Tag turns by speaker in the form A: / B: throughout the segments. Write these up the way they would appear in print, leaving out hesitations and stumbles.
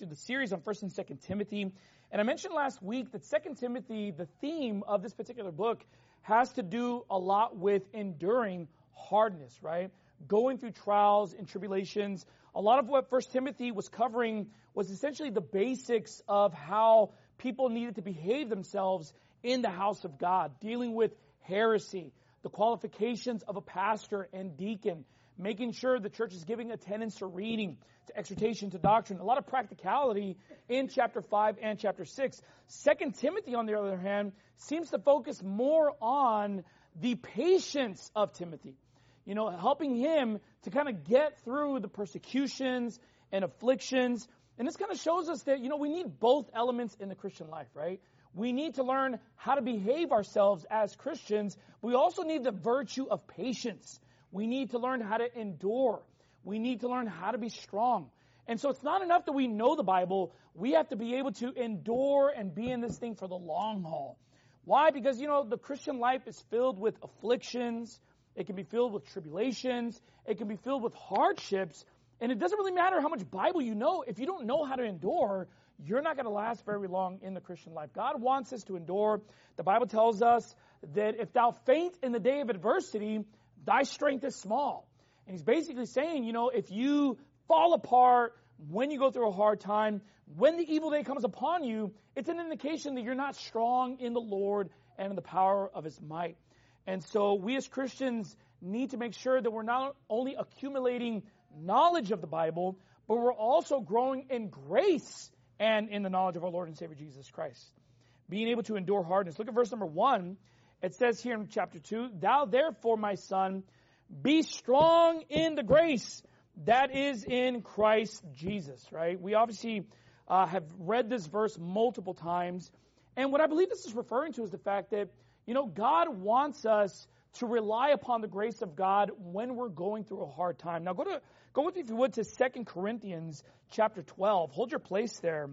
A: through the series on 1st and 2nd Timothy. And I mentioned last week that 2nd Timothy, the theme of this particular book, has to do a lot with enduring hardness, right? Going through trials and tribulations. A lot of what 1st Timothy was covering was essentially the basics of how people needed to behave themselves in the house of God, dealing with heresy, the qualifications of a pastor and deacon, making sure the church is giving attendance to reading, to exhortation, to doctrine. A lot of practicality in chapter 5 and chapter 6. 2 Timothy, on the other hand, seems to focus more on the patience of Timothy. You know, helping him to kind of get through the persecutions and afflictions. And this kind of shows us that, you know, we need both elements in the Christian life, right? We need to learn how to behave ourselves as Christians. We also need the virtue of patience. We need to learn how to endure. We need to learn how to be strong. And so it's not enough that we know the Bible. We have to be able to endure and be in this thing for the long haul. Why? Because, you know, the Christian life is filled with afflictions. It can be filled with tribulations. It can be filled with hardships. And it doesn't really matter how much Bible you know. If you don't know how to endure, you're not going to last very long in the Christian life. God wants us to endure. The Bible tells us that if thou faint in the day of adversity, thy strength is small. And he's basically saying, you know, if you fall apart when you go through a hard time, when the evil day comes upon you, it's an indication that you're not strong in the Lord and in the power of his might. And so we as Christians need to make sure that we're not only accumulating knowledge of the Bible, but we're also growing in grace and in the knowledge of our Lord and Savior Jesus Christ. Being able to endure hardness. Look at verse number 1. It says here in chapter 2, Thou therefore, my son, be strong in the grace that is in Christ Jesus, right? We obviously have read this verse multiple times. And what I believe this is referring to is the fact that, you know, God wants us to rely upon the grace of God when we're going through a hard time. Now go with me, if you would, to 2 Corinthians chapter 12. Hold your place there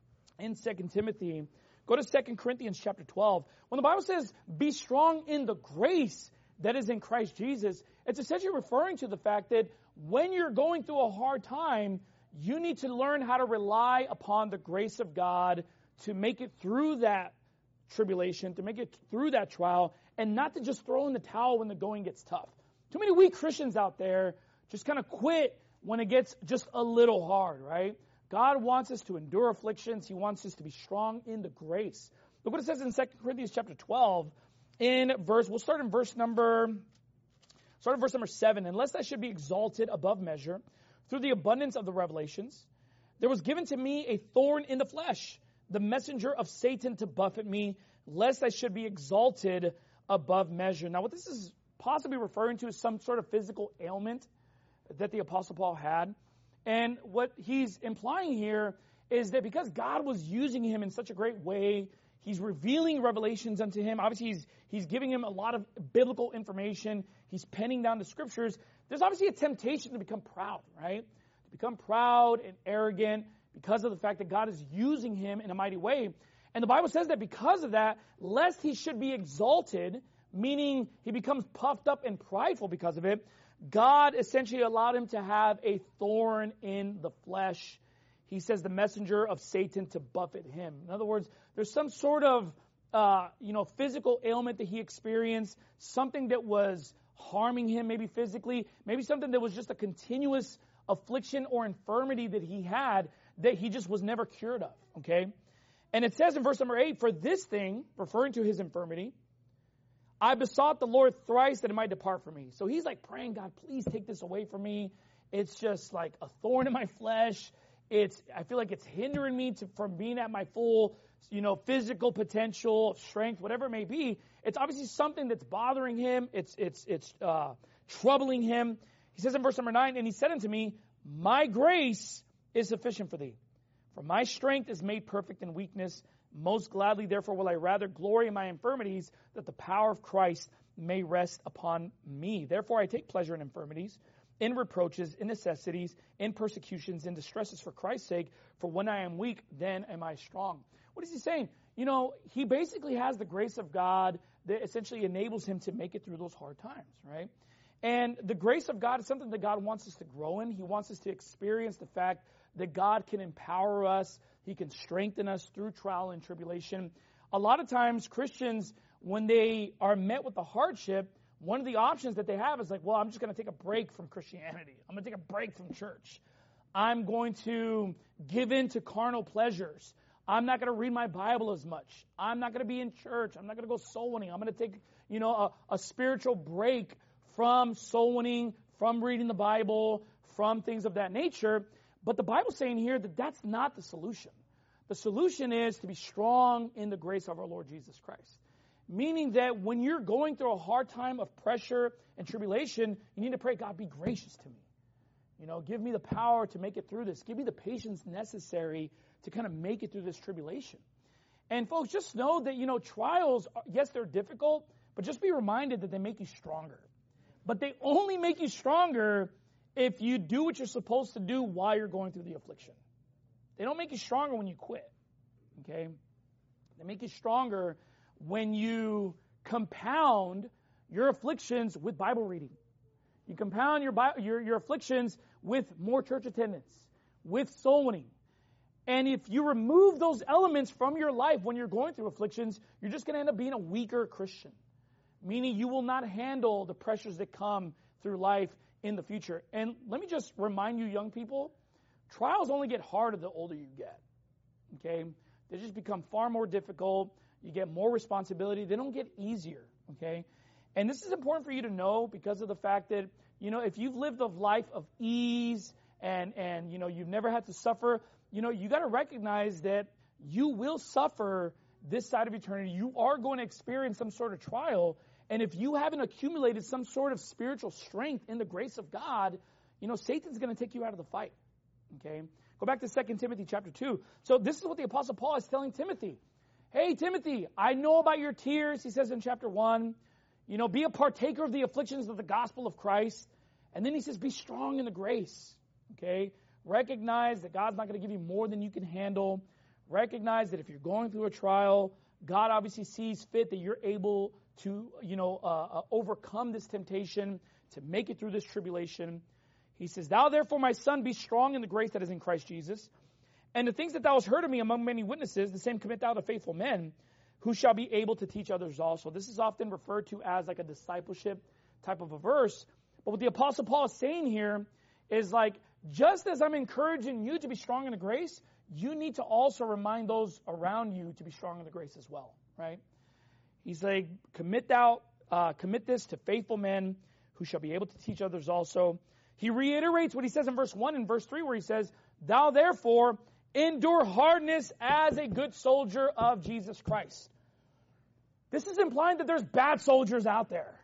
A: in 2 Timothy. Go to 2 Corinthians chapter 12. When the Bible says, be strong in the grace that is in Christ Jesus, it's essentially referring to the fact that when you're going through a hard time, you need to learn how to rely upon the grace of God to make it through that tribulation, to make it through that trial, and not to just throw in the towel when the going gets tough. Too many weak Christians out there just kind of quit when it gets just a little hard, right? God wants us to endure afflictions. He wants us to be strong in the grace. Look what it says in 2 Corinthians chapter 12 we'll start in verse number 7. Unless I should be exalted above measure through the abundance of the revelations, there was given to me a thorn in the flesh, the messenger of Satan to buffet me, lest I should be exalted above measure. Now, what this is possibly referring to is some sort of physical ailment that the Apostle Paul had. And what he's implying here is that because God was using him in such a great way, he's revealing revelations unto him. Obviously, he's giving him a lot of biblical information. He's penning down the scriptures. There's obviously a temptation to become proud, right? To become proud and arrogant because of the fact that God is using him in a mighty way. And the Bible says that because of that, lest he should be exalted, meaning he becomes puffed up and prideful because of it, God essentially allowed him to have a thorn in the flesh. He says the messenger of Satan to buffet him. In other words, there's some sort of, physical ailment that he experienced, something that was harming him, maybe physically, maybe something that was just a continuous affliction or infirmity that he had that he just was never cured of, okay? And it says in verse number 8, for this thing, referring to his infirmity, I besought the Lord thrice that it might depart from me. So he's like praying, God, please take this away from me. It's just like a thorn in my flesh. I feel like it's hindering me from being at my full, physical potential, strength, whatever it may be. It's obviously something that's bothering him. It's troubling him. He says in verse number 9, and he said unto me, my grace is sufficient for thee. For my strength is made perfect in weakness. Most gladly, therefore, will I rather glory in my infirmities, that the power of Christ may rest upon me. Therefore, I take pleasure in infirmities, in reproaches, in necessities, in persecutions, in distresses for Christ's sake. For when I am weak, then am I strong. What is he saying? He basically has the grace of God that essentially enables him to make it through those hard times, right? And the grace of God is something that God wants us to grow in. He wants us to experience the fact that God can empower us. He can strengthen us through trial and tribulation. A lot of times Christians, when they are met with a hardship, one of the options that they have is like, well, I'm just going to take a break from Christianity. I'm going to take a break from church. I'm going to give in to carnal pleasures. I'm not going to read my Bible as much. I'm not going to be in church. I'm not going to go soul winning. I'm going to take, a spiritual break from soul winning, from reading the Bible, from things of that nature. But the Bible's saying here that that's not the solution. The solution is to be strong in the grace of our Lord Jesus Christ. Meaning that when you're going through a hard time of pressure and tribulation, you need to pray, God, be gracious to me. Give me the power to make it through this. Give me the patience necessary to kind of make it through this tribulation. And folks, just know that, trials, yes, they're difficult, but just be reminded that they make you stronger. But they only make you stronger if you do what you're supposed to do while you're going through the affliction. They don't make you stronger when you quit. Okay? They make you stronger when you compound your afflictions with Bible reading. You compound your afflictions with more church attendance, with soul winning. And if you remove those elements from your life when you're going through afflictions, you're just going to end up being a weaker Christian. Meaning you will not handle the pressures that come through life in the future. And let me just remind you, young people, trials only get harder the older you get. Okay? They just become far more difficult. You get more responsibility. They don't get easier. Okay? And this is important for you to know because of the fact that, if you've lived a life of ease and you've never had to suffer, you got to recognize that you will suffer this side of eternity. You are going to experience some sort of trial. And if you haven't accumulated some sort of spiritual strength in the grace of God, Satan's going to take you out of the fight. Okay? Go back to 2 Timothy chapter 2. So this is what the Apostle Paul is telling Timothy. Hey, Timothy, I know about your tears, he says in chapter 1. Be a partaker of the afflictions of the gospel of Christ. And then he says, be strong in the grace. Okay? Recognize that God's not going to give you more than you can handle. Recognize that if you're going through a trial, God obviously sees fit that you're able to, overcome this temptation, to make it through this tribulation. He says, thou therefore, my son, be strong in the grace that is in Christ Jesus. And the things that thou hast heard of me among many witnesses, the same commit thou to faithful men, who shall be able to teach others also. This is often referred to as like a discipleship type of a verse. But what the Apostle Paul is saying here is like, just as I'm encouraging you to be strong in the grace, you need to also remind those around you to be strong in the grace as well, right? He's like, commit this to faithful men who shall be able to teach others also. He reiterates what he says in verse 1 and verse 3 where he says, thou therefore endure hardness as a good soldier of Jesus Christ. This is implying that there's bad soldiers out there,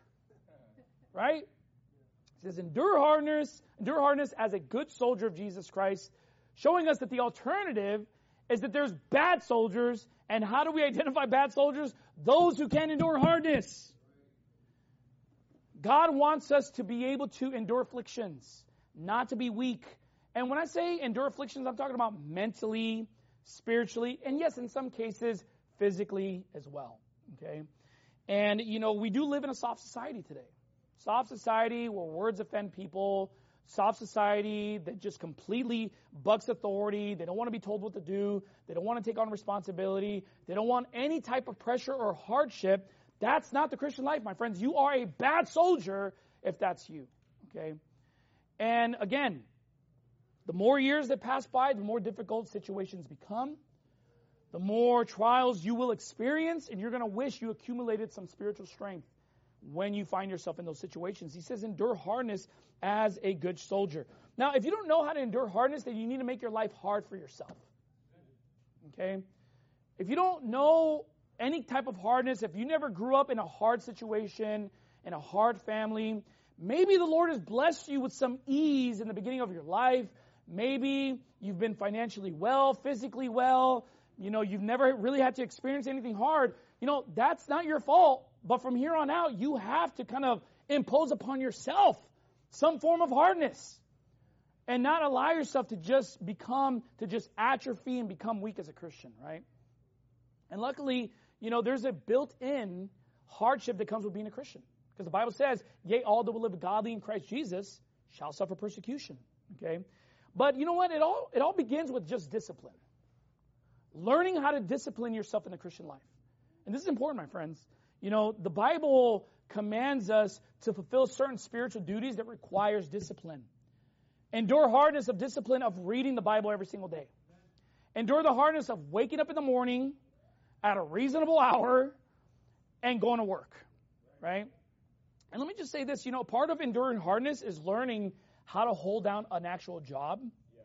A: right? He says, endure hardness as a good soldier of Jesus Christ, showing us that the alternative is that there's bad soldiers. And how do we identify bad soldiers? Those who can endure hardness. God wants us to be able to endure afflictions, not to be weak. And when I say endure afflictions, I'm talking about mentally, spiritually, and yes, in some cases, physically as well. Okay? And, we do live in a soft society today. Soft society where words offend people. Soft society that just completely bucks authority. They don't want to be told what to do. They don't want to take on responsibility. They don't want any type of pressure or hardship. That's not the Christian life, my friends. You are a bad soldier if that's you. Okay? And again, the more years that pass by, the more difficult situations become. The more trials you will experience, and you're going to wish you accumulated some spiritual strength when you find yourself in those situations. He says, endure hardness as a good soldier. Now, if you don't know how to endure hardness, then you need to make your life hard for yourself. Okay? If you don't know any type of hardness, if you never grew up in a hard situation, in a hard family, maybe the Lord has blessed you with some ease in the beginning of your life. Maybe you've been financially well, physically well. You've never really had to experience anything hard. That's not your fault. But from here on out, you have to kind of impose upon yourself some form of hardness and not allow yourself to just atrophy and become weak as a Christian, right? And luckily, there's a built-in hardship that comes with being a Christian. Because the Bible says, yea, all that will live godly in Christ Jesus shall suffer persecution. Okay? But you know what? It all begins with just discipline. Learning how to discipline yourself in the Christian life. And this is important, my friends. You know, the Bible commands us to fulfill certain spiritual duties that requires discipline. Endure hardness of discipline of reading the Bible every single day. Endure the hardness of waking up in the morning at a reasonable hour and going to work, right? And let me just say this, you know, part of enduring hardness is learning how to hold down an actual job,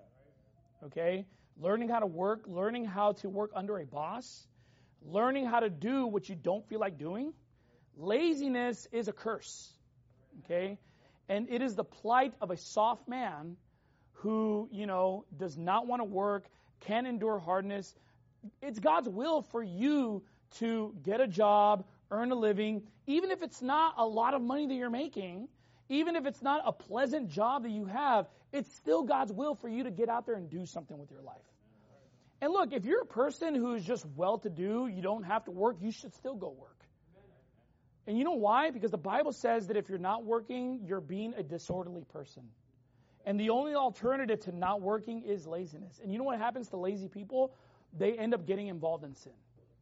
A: okay? Learning how to work under a boss, learning how to do what you don't feel like doing. Laziness is a curse, okay? And it is the plight of a soft man who, you know, does not want to work, can endure hardness. It's God's will for you to get a job, earn a living, even if it's not a lot of money that you're making, even if it's not a pleasant job that you have, it's still God's will for you to get out there and do something with your life. And look, if you're a person who is just well-to-do, you don't have to work, you should still go work. And you know why? Because the Bible says that if you're not working, you're being a disorderly person. And the only alternative to not working is laziness. And you know what happens to lazy people? They end up getting involved in sin.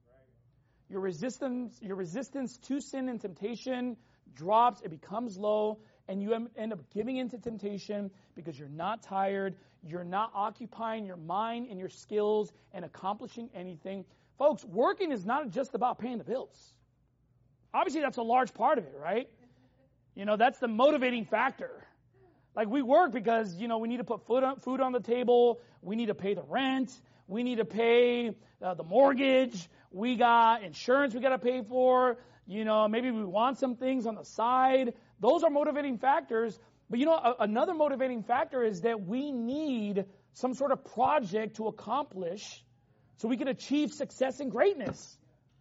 A: Your resistance to sin and temptation drops, it becomes low, and you end up giving into temptation because you're not tired, you're not occupying your mind and your skills and accomplishing anything. Folks, working is not just about paying the bills. Obviously, that's a large part of it, right? You know, that's the motivating factor. Like, we work because, you know, we need to put food on the table, we need to pay the rent, we need to pay the mortgage, we got insurance we got to pay for, you know, maybe we want some things on the side. Those are motivating factors. But, you know, another motivating factor is that we need some sort of project to accomplish so we can achieve success and greatness.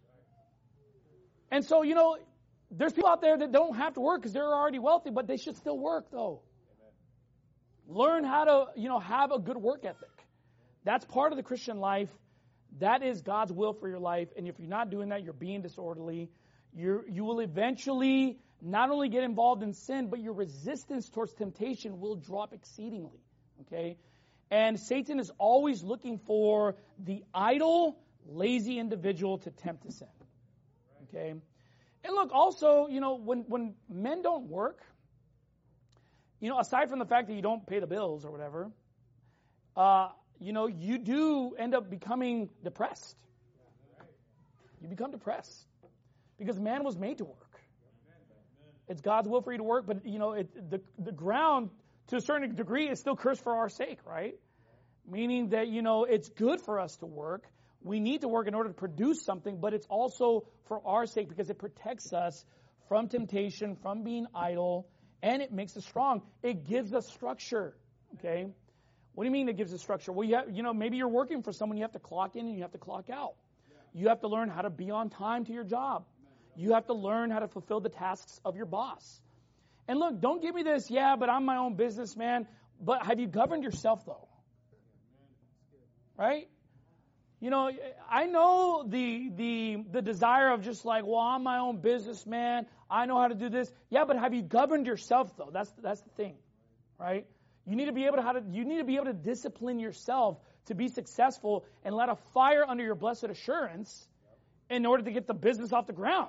A: And so, you know, there's people out there that don't have to work because they're already wealthy, but they should still work, though. Learn how to, you know, have a good work ethic. That's part of the Christian life. That is God's will for your life. And if you're not doing that, you're being disorderly. You will eventually not only get involved in sin, but your resistance towards temptation will drop exceedingly. Okay? And Satan is always looking for the idle, lazy individual to tempt to sin. Okay? And look, also, you know, when men don't work, you know, aside from the fact that you don't pay the bills or whatever, you know, you do end up becoming depressed. You become depressed because man was made to work. It's God's will for you to work, but, you know, the ground, to a certain degree, is still cursed for our sake, right? Meaning that, you know, it's good for us to work. We need to work in order to produce something, but it's also for our sake because it protects us from temptation, from being idle, and it makes us strong. It gives us structure, okay? What do you mean it gives us structure? Well, you know, maybe you're working for someone, you have to clock in and you have to clock out. You have to learn how to be on time to your job. You have to learn how to fulfill the tasks of your boss. And look, don't give me this, yeah, but I'm my own businessman. But have you governed yourself, though? Right? You know, I know the desire of just like, well, I'm my own businessman. I know how to do this. Yeah, but have you governed yourself, though? That's the thing, right? You need to be able to discipline yourself to be successful and let a fire under your blessed assurance in order to get the business off the ground.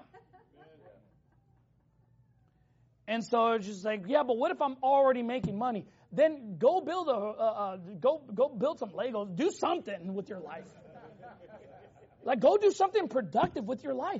A: And so it's just like, yeah, but what if I'm already making money? Then go build go build some Legos. Do something with your life. Like, go do something productive with your life.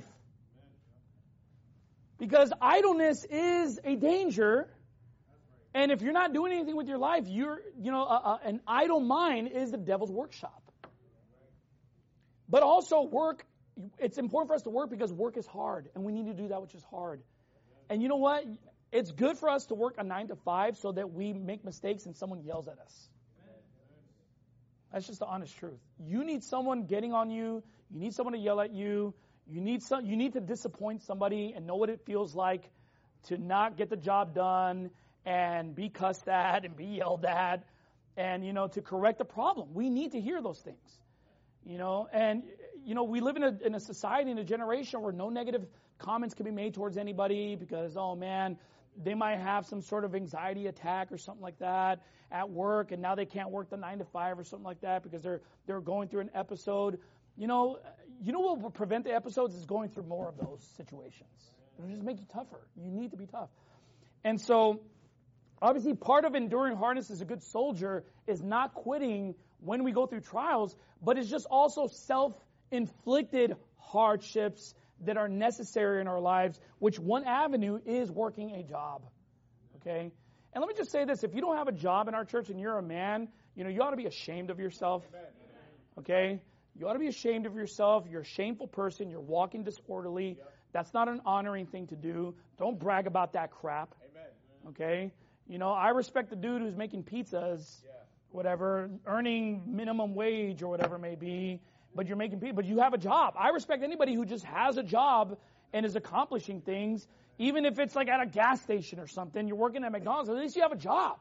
A: Because idleness is a danger. And if you're not doing anything with your life, an idle mind is the devil's workshop. But also work, it's important for us to work because work is hard. And we need to do that which is hard. And you know what? It's good for us to work a 9 to 5 so that we make mistakes and someone yells at us. That's just the honest truth. You need someone getting on you. You need someone to yell at you. You need to disappoint somebody and know what it feels like to not get the job done and be cussed at and be yelled at and, you know, to correct the problem. We need to hear those things, you know. And, you know, we live in a society, in a generation where no negative comments can be made towards anybody because, oh, man, they might have some sort of anxiety attack or something like that at work, and now they can't work the 9 to 5 or something like that because they're going through an episode. You know what will prevent the episodes is going through more of those situations. It'll just make you tougher. You need to be tough. And so, obviously, part of enduring hardness as a good soldier is not quitting when we go through trials, but it's just also self-inflicted hardships that are necessary in our lives, which one avenue is working a job. Okay? And let me just say this. If you don't have a job in our church and you're a man, you ought to be ashamed of yourself. Okay? You ought to be ashamed of yourself. You're a shameful person. You're walking disorderly. That's not an honoring thing to do. Don't brag about that crap. Okay? I respect the dude who's making pizzas, whatever, earning minimum wage or whatever it may be, but you're making pizza, but you have a job. I respect anybody who just has a job and is accomplishing things, even if it's like at a gas station or something. You're working at McDonald's, at least you have a job.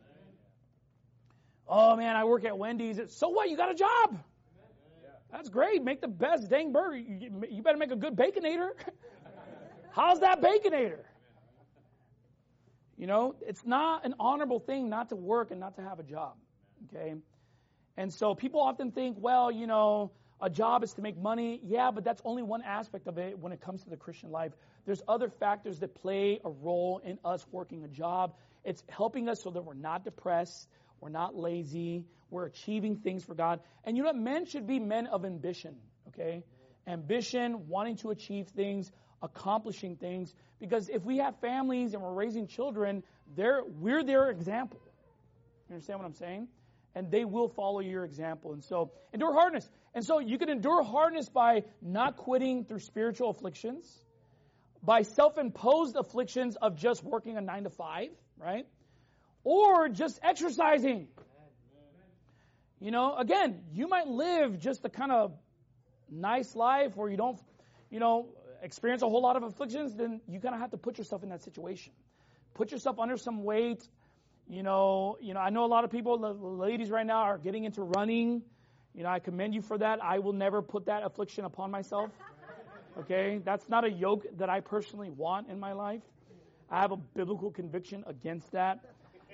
A: Oh man, I work at Wendy's. So what? You got a job. That's great. Make the best dang burger. You better make a good Baconator. How's that Baconator? It's not an honorable thing not to work and not to have a job. Okay? And so people often think, well, a job is to make money. Yeah, but that's only one aspect of it when it comes to the Christian life. There's other factors that play a role in us working a job. It's helping us so that we're not depressed, we're not lazy, we're achieving things for God. And you know what? Men should be men of ambition, okay? Ambition, wanting to achieve things, accomplishing things. Because if we have families and we're raising children, we're their example. You understand what I'm saying? And they will follow your example. And so, endure hardness. And so, you can endure hardness by not quitting through spiritual afflictions, by self-imposed afflictions of just working a 9 to 5, right? Or just exercising. Again, you might live just a kind of nice life where you don't, experience a whole lot of afflictions, then you kind of have to put yourself in that situation. Put yourself under some weight. I know a lot of people, the ladies right now are getting into running. I commend you for that. I will never put that affliction upon myself. Okay? That's not a yoke that I personally want in my life. I have a biblical conviction against that.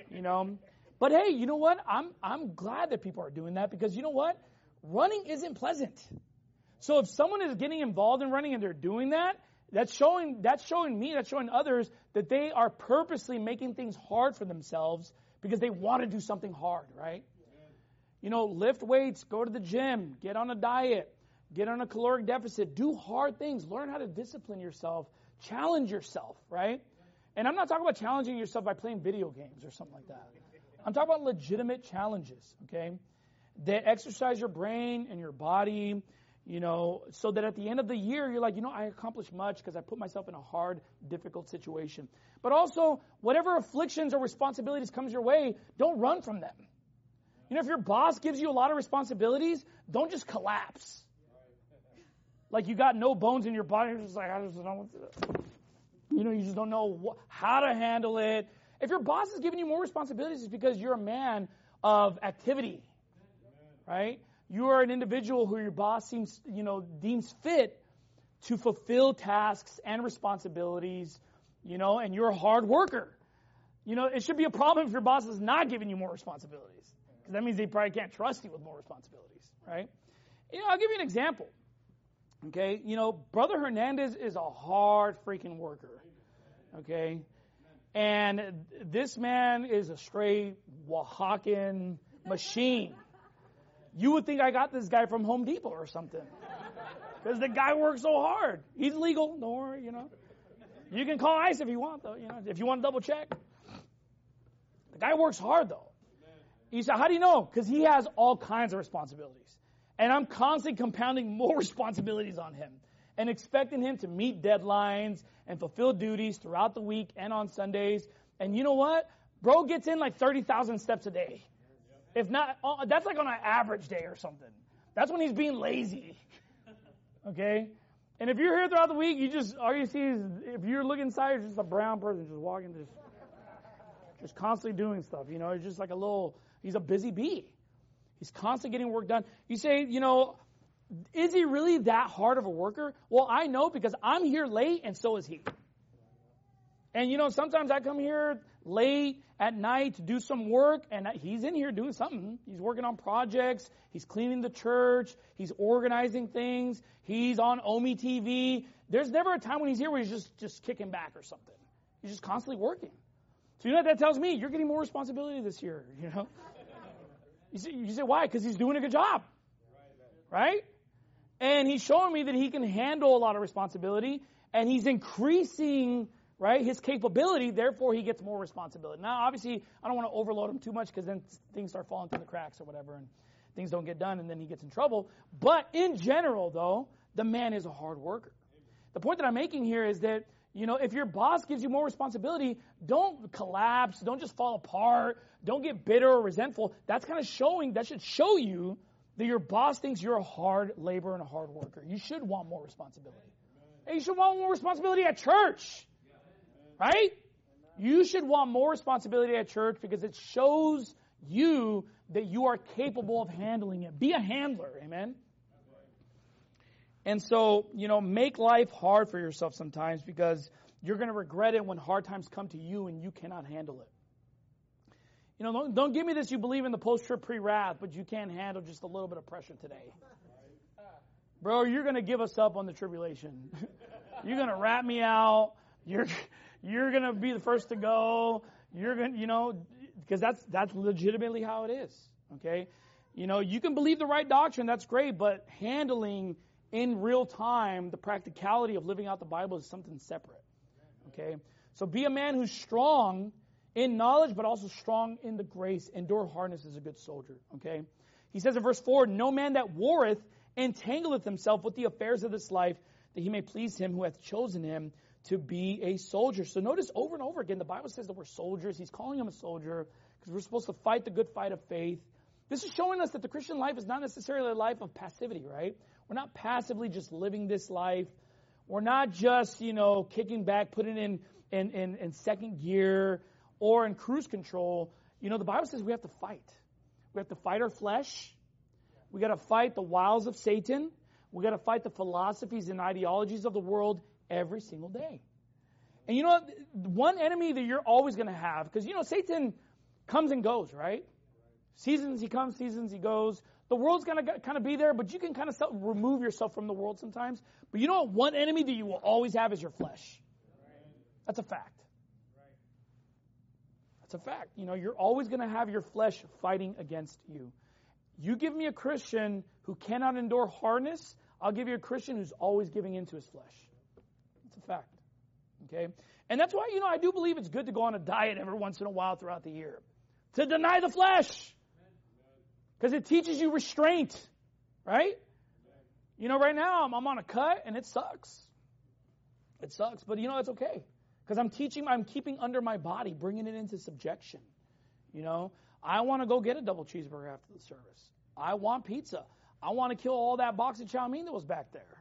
A: But hey, you know what? I'm glad that people are doing that because you know what? Running isn't pleasant. So if someone is getting involved in running and they're doing that, that's showing others that they are purposely making things hard for themselves because they want to do something hard, right? Lift weights, go to the gym, get on a diet, get on a caloric deficit, do hard things, learn how to discipline yourself, challenge yourself, right? And I'm not talking about challenging yourself by playing video games or something like that. I'm talking about legitimate challenges, okay? That exercise your brain and your body, so that at the end of the year, you're like, I accomplished much because I put myself in a hard, difficult situation. But also, whatever afflictions or responsibilities comes your way, don't run from them. If your boss gives you a lot of responsibilities, don't just collapse. Like you got no bones in your body, you're just like, I just don't know what to do. You just don't know how to handle it. If your boss is giving you more responsibilities, it's because you're a man of activity, right? You are an individual who your boss deems fit to fulfill tasks and responsibilities, and you're a hard worker. It should be a problem if your boss is not giving you more responsibilities, because that means they probably can't trust you with more responsibilities, right? I'll give you an example. Okay, Brother Hernandez is a hard freaking worker. Okay, and this man is a straight Oaxacan machine. You would think I got this guy from Home Depot or something. Because the guy works so hard. He's legal, don't worry, You can call ICE if you want, though, if you want to double check. The guy works hard, though. You say, how do you know? Because he has all kinds of responsibilities. And I'm constantly compounding more responsibilities on him and expecting him to meet deadlines and fulfill duties throughout the week and on Sundays. And you know what? Bro gets in like 30,000 steps a day. If not, that's like on an average day or something. That's when he's being lazy. Okay? And if you're here throughout the week, all you see is, if you're looking inside, you're just a brown person just walking, just constantly doing stuff. He's just like he's a busy bee. He's constantly getting work done. You say, is he really that hard of a worker? Well, I know because I'm here late and so is he. And, sometimes I come here late at night to do some work, and he's in here doing something. He's working on projects. He's cleaning the church. He's organizing things. He's on Omi TV. There's never a time when he's here where he's just kicking back or something. He's just constantly working. So what that tells me? You're getting more responsibility this year, You say, why? Because he's doing a good job. Right? And he's showing me that he can handle a lot of responsibility, and he's increasing, right, his capability, therefore he gets more responsibility. Now, obviously, I don't want to overload him too much because then things start falling through the cracks or whatever, and things don't get done, and then he gets in trouble. But in general, though, the man is a hard worker. The point that I'm making here is that, if your boss gives you more responsibility, don't collapse, don't just fall apart, don't get bitter or resentful. That should show you that your boss thinks you're a hard laborer and a hard worker. You should want more responsibility. And you should want more responsibility at church. Right? You should want more responsibility at church because it shows you that you are capable of handling it. Be a handler. Amen? And so, make life hard for yourself sometimes because you're going to regret it when hard times come to you and you cannot handle it. Don't give me this, you believe in the post-trib pre-wrath, but you can't handle just a little bit of pressure today. Bro, you're going to give us up on the tribulation. You're going to rat me out. You're going to be the first to go. You're going to, because that's legitimately how it is. Okay? You can believe the right doctrine, that's great, but handling in real time the practicality of living out the Bible is something separate. Okay? So be a man who's strong in knowledge, but also strong in the grace. Endure hardness as a good soldier. Okay? He says in verse 4, no man that warreth entangleth himself with the affairs of this life, that he may please him who hath chosen him to be a soldier. So notice over and over again, the Bible says that we're soldiers. He's calling him a soldier because we're supposed to fight the good fight of faith. This is showing us that the Christian life is not necessarily a life of passivity, right? We're not passively just living this life. We're not just, kicking back, putting in second gear or in cruise control. The Bible says we have to fight. We have to fight our flesh. We got to fight the wiles of Satan. We got to fight the philosophies and ideologies of the world every single day. And one enemy that you're always going to have, because Satan comes and goes, right? Seasons he comes, seasons he goes. The world's going to kind of be there, but you can kind of remove yourself from the world sometimes. But one enemy that you will always have is your flesh. That's a fact. That's a fact. You're always going to have your flesh fighting against you. You give me a Christian who cannot endure hardness, I'll give you a Christian who's always giving into his flesh. It's a fact. Okay? And that's why, I do believe it's good to go on a diet every once in a while throughout the year. To deny the flesh. Because it teaches you restraint. Right? Right now I'm on a cut and it sucks. It sucks. But it's okay. Because I'm keeping under my body, bringing it into subjection. I want to go get a double cheeseburger after the service. I want pizza. I want to kill all that box of chow mein that was back there.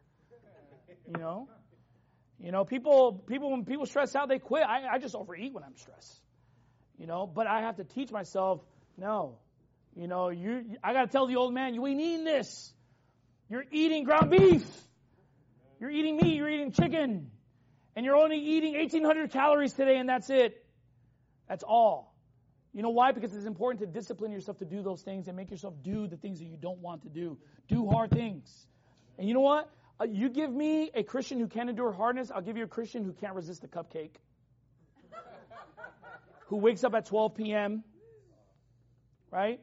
A: People when people stress out, they quit. I just overeat when I'm stressed. But I have to teach myself, no. I got to tell the old man, you ain't eating this. You're eating ground beef. You're eating meat. You're eating chicken. And you're only eating 1,800 calories today, and that's it. That's all. You know why? Because it's important to discipline yourself to do those things and make yourself do the things that you don't want to do. Do hard things. And you know what? You give me a Christian who can endure hardness, I'll give you a Christian who can't resist a cupcake. Who wakes up at 12 p.m., right?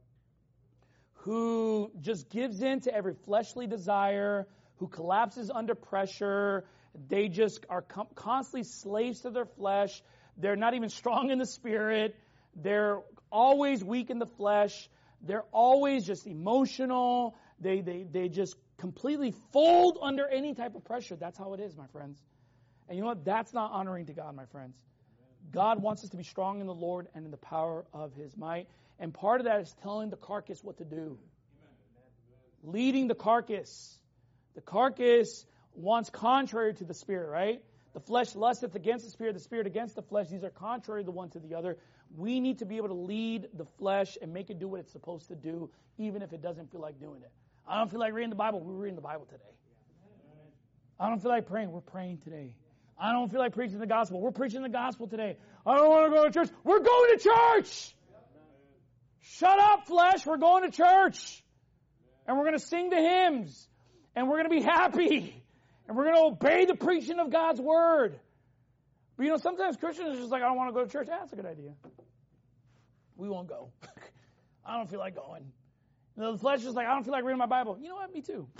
A: Who just gives in to every fleshly desire, who collapses under pressure. They just are constantly slaves to their flesh. They're not even strong in the spirit. They're always weak in the flesh. They're always just emotional. They just completely fold under any type of pressure. That's how it is, my friends. And you know what? That's not honoring to God, my friends. God wants us to be strong in the Lord and in the power of His might. And part of that is telling the carcass what to do. Leading the carcass. The carcass wants contrary to the spirit, right? The flesh lusteth against the spirit against the flesh. These are contrary the one to the other. We need to be able to lead the flesh and make it do what it's supposed to do, even if it doesn't feel like doing it. I don't feel like reading the Bible. We're reading the Bible today. I don't feel like praying. We're praying today. I don't feel like preaching the gospel. We're preaching the gospel today. I don't want to go to church. We're going to church. Shut up, flesh. We're going to church. And we're going to sing the hymns. And we're going to be happy. And we're going to obey the preaching of God's word. But sometimes Christians are just like, I don't want to go to church. That's a good idea. We won't go. I don't feel like going. The flesh is like, I don't feel like reading my Bible. You know what? Me too.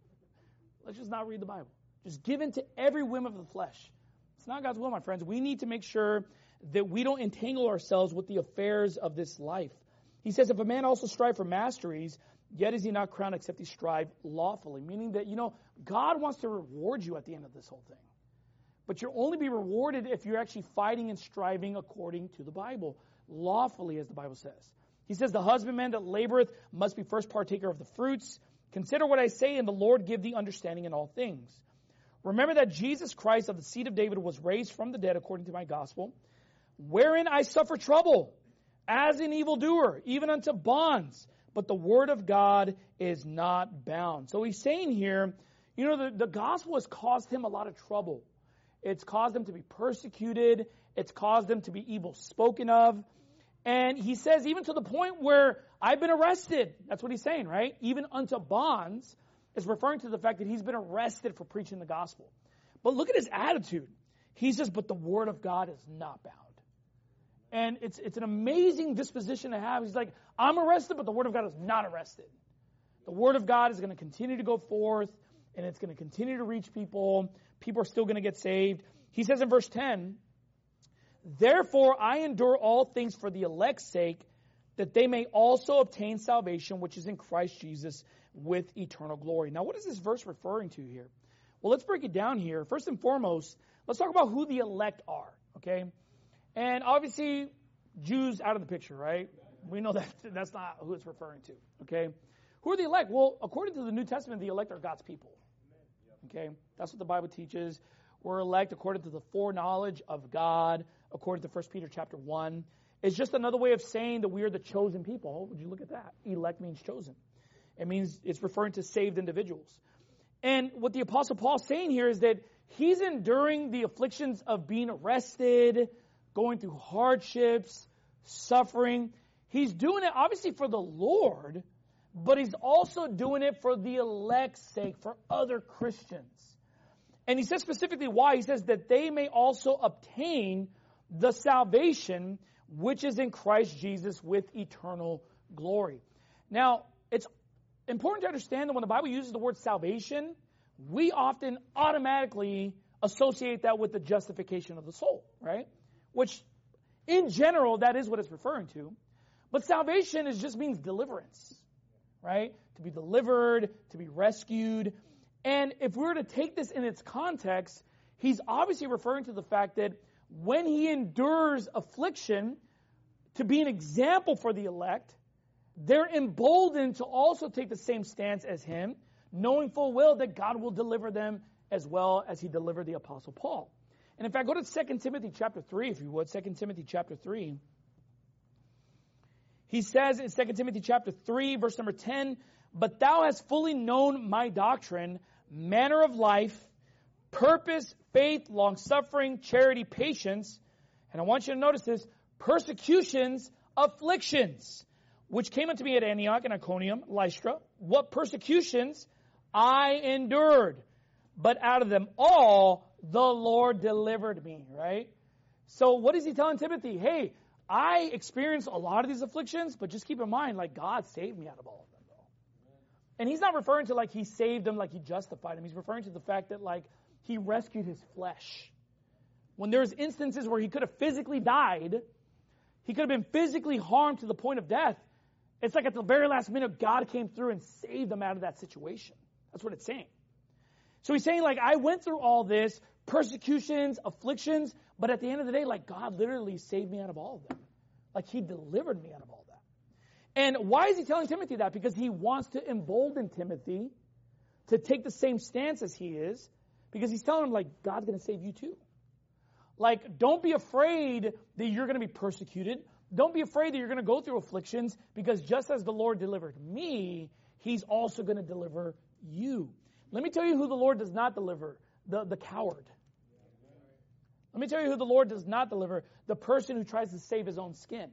A: Let's just not read the Bible. Just give in to every whim of the flesh. It's not God's will, my friends. We need to make sure that we don't entangle ourselves with the affairs of this life. He says, if a man also strive for masteries, yet is he not crowned except he strive lawfully. Meaning that, God wants to reward you at the end of this whole thing. But you'll only be rewarded if you're actually fighting and striving according to the Bible. Lawfully, as the Bible says. He says, the husbandman that laboreth must be first partaker of the fruits. Consider what I say, and the Lord give thee understanding in all things. Remember that Jesus Christ of the seed of David was raised from the dead according to my gospel, wherein I suffer trouble, as an evildoer, even unto bonds. But the word of God is not bound. So he's saying here, the gospel has caused him a lot of trouble. It's caused him to be persecuted. It's caused him to be evil spoken of. And he says, even to the point where I've been arrested. That's what he's saying, right? Even unto bonds is referring to the fact that he's been arrested for preaching the gospel. But look at his attitude. He says, but the word of God is not bound. And it's an amazing disposition to have. He's like, I'm arrested, but the word of God is not arrested. The word of God is going to continue to go forth, and it's going to continue to reach people. People are still going to get saved. He says in verse 10, therefore I endure all things for the elect's sake, that they may also obtain salvation, which is in Christ Jesus, with eternal glory. Now, what is this verse referring to here? Well, let's break it down here. First and foremost, let's talk about who the elect are, okay? And obviously, Jews out of the picture, right? We know that that's not who it's referring to, okay? Who are the elect? Well, according to the New Testament, the elect are God's people, okay? That's what the Bible teaches. We're elect according to the foreknowledge of God, according to 1 Peter chapter 1. It's just another way of saying that we are the chosen people. Would you look at that? Elect means chosen. It means it's referring to saved individuals. And what the Apostle Paul's saying here is that he's enduring the afflictions of being arrested, going through hardships, suffering. He's doing it obviously for the Lord, but he's also doing it for the elect's sake, for other Christians. And he says specifically why. He says that they may also obtain the salvation which is in Christ Jesus with eternal glory. Now, it's important to understand that when the Bible uses the word salvation, we often automatically associate that with the justification of the soul, right? Which, in general, that is what it's referring to. But salvation just means deliverance, right? To be delivered, to be rescued. And if we were to take this in its context, he's obviously referring to the fact that when he endures affliction to be an example for the elect, they're emboldened to also take the same stance as him, knowing full well that God will deliver them as well as he delivered the Apostle Paul. And in fact, go to 2 Timothy chapter 3, if you would. 2 Timothy chapter 3. He says in 2 Timothy chapter 3, verse number 10, but thou hast fully known my doctrine, manner of life, purpose, faith, long-suffering, charity, patience. And I want you to notice this, persecutions, afflictions, which came unto me at Antioch and Iconium, Lystra. What persecutions I endured, but out of them all the Lord delivered me, right? So what is he telling Timothy? Hey, I experienced a lot of these afflictions, but just keep in mind, like, God saved me out of all of them, though. And he's not referring to, like, he saved him, like he justified him. He's referring to the fact that, like, he rescued his flesh. When there's instances where he could have physically died, he could have been physically harmed to the point of death, it's like at the very last minute, God came through and saved them out of that situation. That's what it's saying. So he's saying, like, I went through all this, persecutions, afflictions, but at the end of the day, like, God literally saved me out of all of them. Like, he delivered me out of all that. And why is he telling Timothy that? Because he wants to embolden Timothy to take the same stance as he is, because he's telling him, like, God's going to save you too. Like, don't be afraid that you're going to be persecuted. Don't be afraid that you're going to go through afflictions, because just as the Lord delivered me, he's also going to deliver you. Let me tell you who the Lord does not deliver, the coward. Let me tell you who the Lord does not deliver. The person who tries to save his own skin.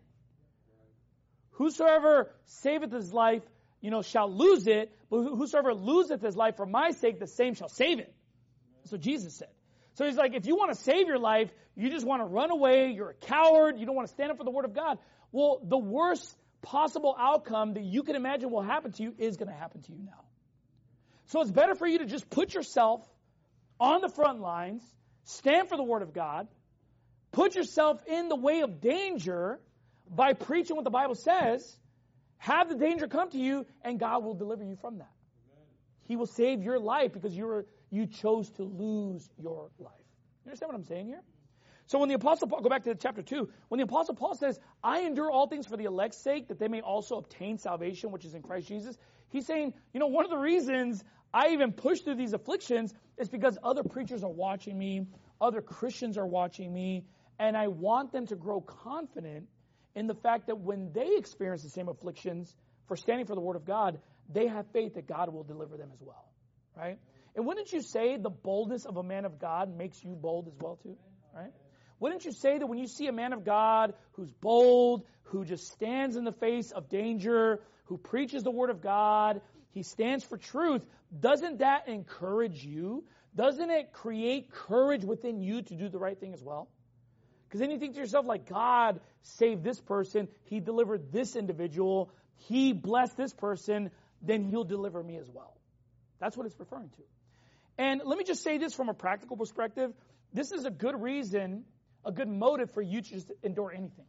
A: Whosoever saveth his life, shall lose it, but whosoever loseth his life for my sake, the same shall save it. That's what Jesus said. So he's like, if you want to save your life, you just want to run away, you're a coward, you don't want to stand up for the word of God. Well, the worst possible outcome that you can imagine will happen to you is going to happen to you now. So it's better for you to just put yourself on the front lines, stand for the word of God, put yourself in the way of danger by preaching what the Bible says, have the danger come to you, and God will deliver you from that. He will save your life because you chose to lose your life. You understand what I'm saying here? So when the Apostle Paul, go back to chapter 2, when the Apostle Paul says, I endure all things for the elect's sake, that they may also obtain salvation, which is in Christ Jesus, he's saying, one of the reasons I even push through these afflictions is because other preachers are watching me, other Christians are watching me, and I want them to grow confident in the fact that when they experience the same afflictions for standing for the Word of God, they have faith that God will deliver them as well, right? And wouldn't you say the boldness of a man of God makes you bold as well too, right? Wouldn't you say that when you see a man of God who's bold, who just stands in the face of danger, who preaches the Word of God, he stands for truth, doesn't that encourage you? Doesn't it create courage within you to do the right thing as well? Because then you think to yourself, like, God saved this person, He delivered this individual, He blessed this person, then He'll deliver me as well. That's what it's referring to. And let me just say this from a practical perspective. This is a good reason, a good motive for you to just endure anything.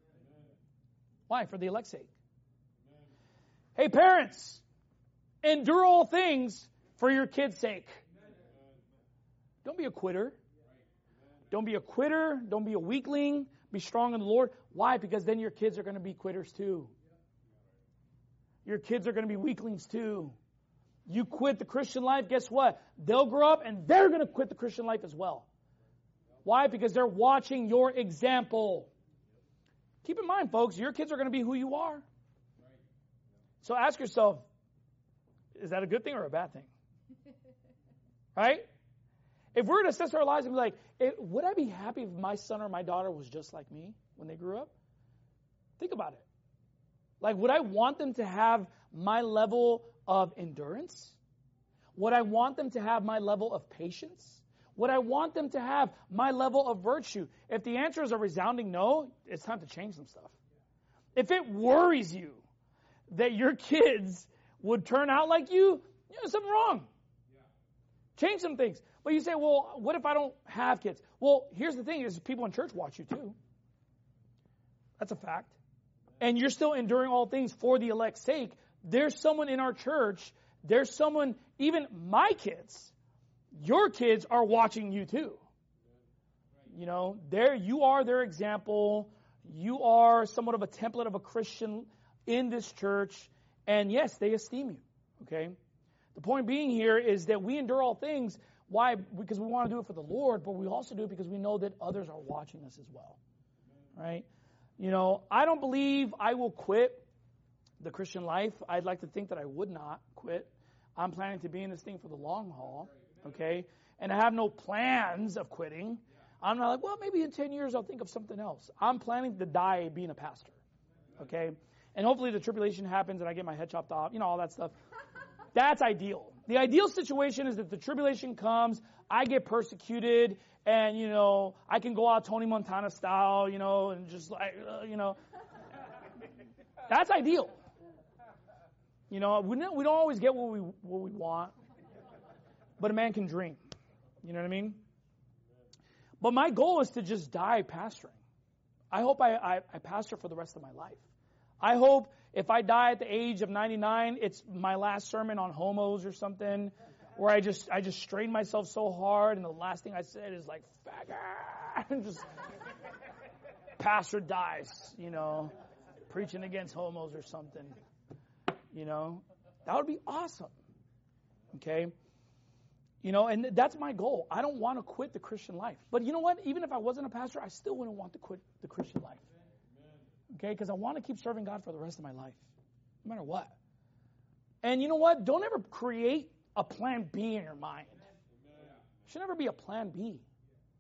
A: Why? For the elect's sake. Hey, parents, endure all things for your kids' sake. Don't be a quitter. Don't be a quitter. Don't be a weakling. Be strong in the Lord. Why? Because then your kids are going to be quitters too. Your kids are going to be weaklings too. You quit the Christian life, guess what? They'll grow up and they're going to quit the Christian life as well. Why? Because they're watching your example. Keep in mind, folks, your kids are going to be who you are. So ask yourself, is that a good thing or a bad thing? Right? If we were to assess our lives and be like, would I be happy if my son or my daughter was just like me when they grew up? Think about it. Like, would I want them to have my level of endurance? Would I want them to have my level of patience? Would I want them to have my level of virtue? If the answer is a resounding no, it's time to change some stuff. If it worries you that your kids would turn out like you, there's something wrong. Change some things. But you say, well, what if I don't have kids? Well, here's the thing, is people in church watch you too. That's a fact. And you're still enduring all things for the elect's sake. There's someone in our church, there's someone, even my kids, your kids are watching you too. You are their example. You are somewhat of a template of a Christian in this church. And yes, they esteem you. Okay? The point being here is that we endure all things. Why? Because we want to do it for the Lord, but we also do it because we know that others are watching us as well. Right? I don't believe I will quit the Christian life. I'd like to think that I would not quit. I'm planning to be in this thing for the long haul. Okay? And I have no plans of quitting. I'm not like, well, maybe in 10 years I'll think of something else. I'm planning to die being a pastor. Okay? And hopefully the tribulation happens and I get my head chopped off, all that stuff. That's ideal. The ideal situation is that the tribulation comes, I get persecuted, and, I can go out Tony Montana style, and just like, That's ideal. We don't always get what we want, but a man can dream. You know what I mean? But my goal is to just die pastoring. I hope I pastor for the rest of my life. I hope if I die at the age of 99, it's my last sermon on homos or something, where I just strained myself so hard, and the last thing I said is like, faggot, and just pastor dies, preaching against homos or something, that would be awesome. Okay? And that's my goal. I don't want to quit the Christian life. But you know what? Even if I wasn't a pastor, I still wouldn't want to quit the Christian life. Okay? Because I want to keep serving God for the rest of my life, no matter what. And you know what? Don't ever create a plan B in your mind. There should never be a plan B.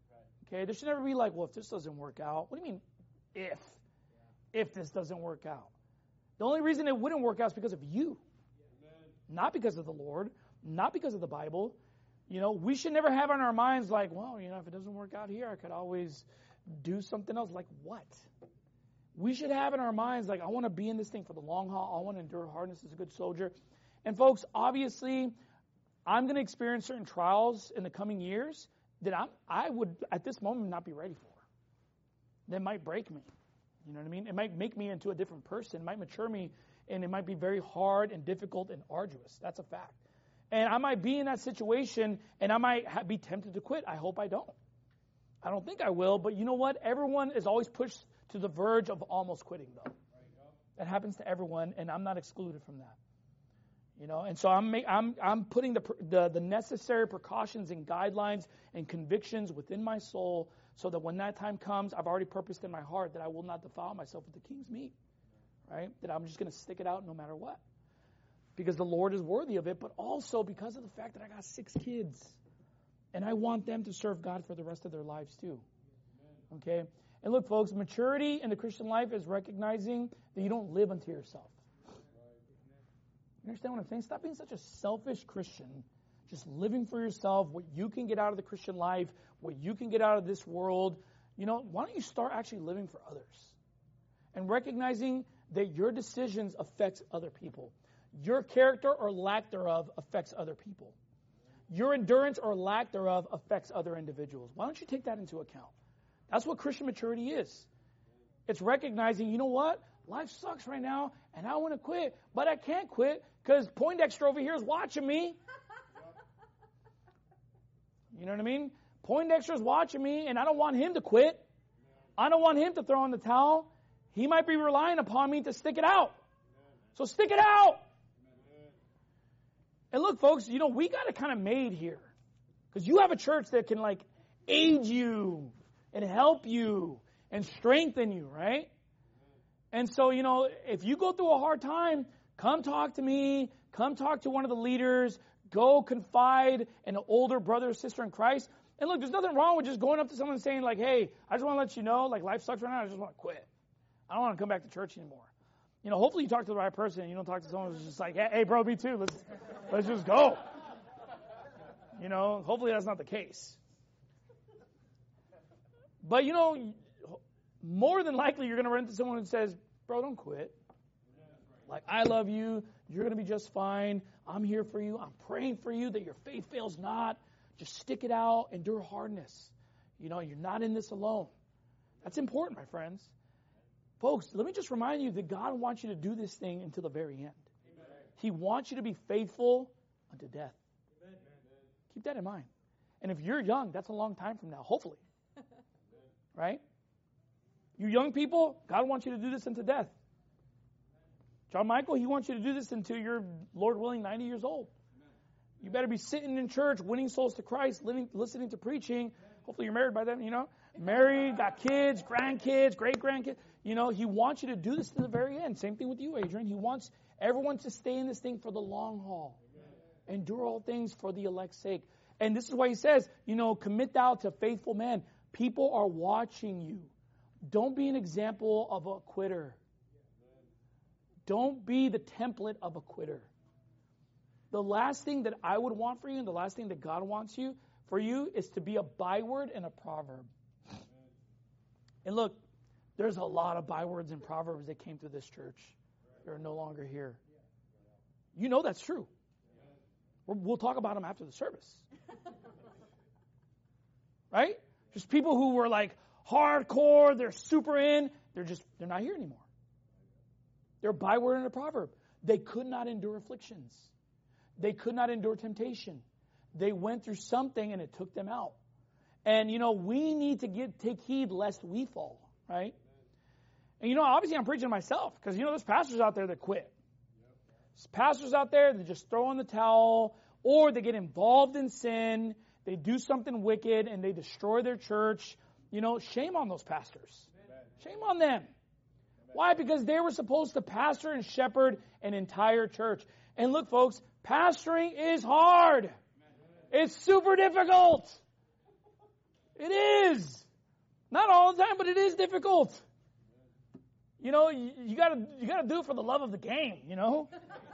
A: Okay, there should never be like, well, if this doesn't work out. What do you mean, if? If this doesn't work out. The only reason it wouldn't work out is because of you. Not because of the Lord. Not because of the Bible. You know, we should never have on our minds like, well, you know, if it doesn't work out here, I could always do something else. Like what? We should have in our minds like, I want to be in this thing for the long haul. I want to endure hardness as a good soldier. And folks, obviously, I'm going to experience certain trials in the coming years that I would, at this moment, not be ready for. That might break me. You know what I mean? It might make me into a different person. It might mature me, and it might be very hard and difficult and arduous. That's a fact. And I might be in that situation, and I might be tempted to quit. I hope I don't. I don't think I will, but you know what? Everyone is always pushed to the verge of almost quitting, though. That happens to everyone, and I'm not excluded from that. You know, and so I'm putting the necessary precautions and guidelines and convictions within my soul so that when that time comes, I've already purposed in my heart that I will not defile myself with the king's meat, right? That I'm just going to stick it out no matter what. Because the Lord is worthy of it, but also because of the fact that I got 6 kids. And I want them to serve God for the rest of their lives too. Okay? And look, folks, maturity in the Christian life is recognizing that you don't live unto yourself. You understand what I'm saying? Stop being such a selfish Christian, just living for yourself, what you can get out of the Christian life, what you can get out of this world. You know, why don't you start actually living for others? And recognizing that your decisions affect other people. Your character or lack thereof affects other people. Your endurance or lack thereof affects other individuals. Why don't you take that into account? That's what Christian maturity is. It's recognizing, you know what? Life sucks right now, and I want to quit, but I can't quit because Poindexter over here is watching me. You know what I mean? Poindexter's watching me, and I don't want him to quit. I don't want him to throw in the towel. He might be relying upon me to stick it out. So stick it out. And look, folks, you know, we got it kind of made here. Because you have a church that can, like, aid you and help you and strengthen you, right? And so, you know, if you go through a hard time, come talk to me. Come talk to one of the leaders. Go confide in an older brother or sister in Christ. And look, there's nothing wrong with just going up to someone and saying, like, hey, I just want to let you know, like, life sucks right now. I just want to quit. I don't want to come back to church anymore. You know, hopefully you talk to the right person and you don't talk to someone who's just like, hey, bro, me too. Let's just go. You know, hopefully that's not the case. But, you know, more than likely you're going to run into someone who says, bro, don't quit. Like, I love you. You're going to be just fine. I'm here for you. I'm praying for you that your faith fails not. Just stick it out. Endure hardness. You know, you're not in this alone. That's important, my friends. Folks, let me just remind you that God wants you to do this thing until the very end. Amen. He wants you to be faithful unto death. Amen. Keep that in mind. And if you're young, that's a long time from now, hopefully. Right? You young people, God wants you to do this unto death. John Michael, he wants you to do this until you're, Lord willing, 90 years old. You better be sitting in church, winning souls to Christ, listening to preaching. Hopefully you're married by then, you know. Married, got kids, grandkids, great-grandkids. You know, he wants you to do this to the very end. Same thing with you, Adrian. He wants everyone to stay in this thing for the long haul. Amen. Endure all things for the elect's sake. And this is why he says, you know, commit thou to faithful men. People are watching you. Don't be an example of a quitter. Don't be the template of a quitter. The last thing that I would want for you and the last thing that God wants for you is to be a byword and a proverb. And look, there's a lot of bywords and proverbs that came through this church. They're no longer here. You know that's true. We'll talk about them after the service. Right? Just people who were like hardcore, they're super in, they're not here anymore. They're a byword and a proverb. They could not endure afflictions. They could not endure temptation. They went through something and it took them out. And, you know, we need to take heed lest we fall, right? And, you know, obviously I'm preaching to myself because, you know, there's pastors out there that quit. There's pastors out there that just throw in the towel or they get involved in sin. They do something wicked and they destroy their church. You know, shame on those pastors. Shame on them. Why? Because they were supposed to pastor and shepherd an entire church. And look, folks, pastoring is hard. It's super difficult. It is. Not all the time, but it is difficult. You know, you gotta do it for the love of the game, you know?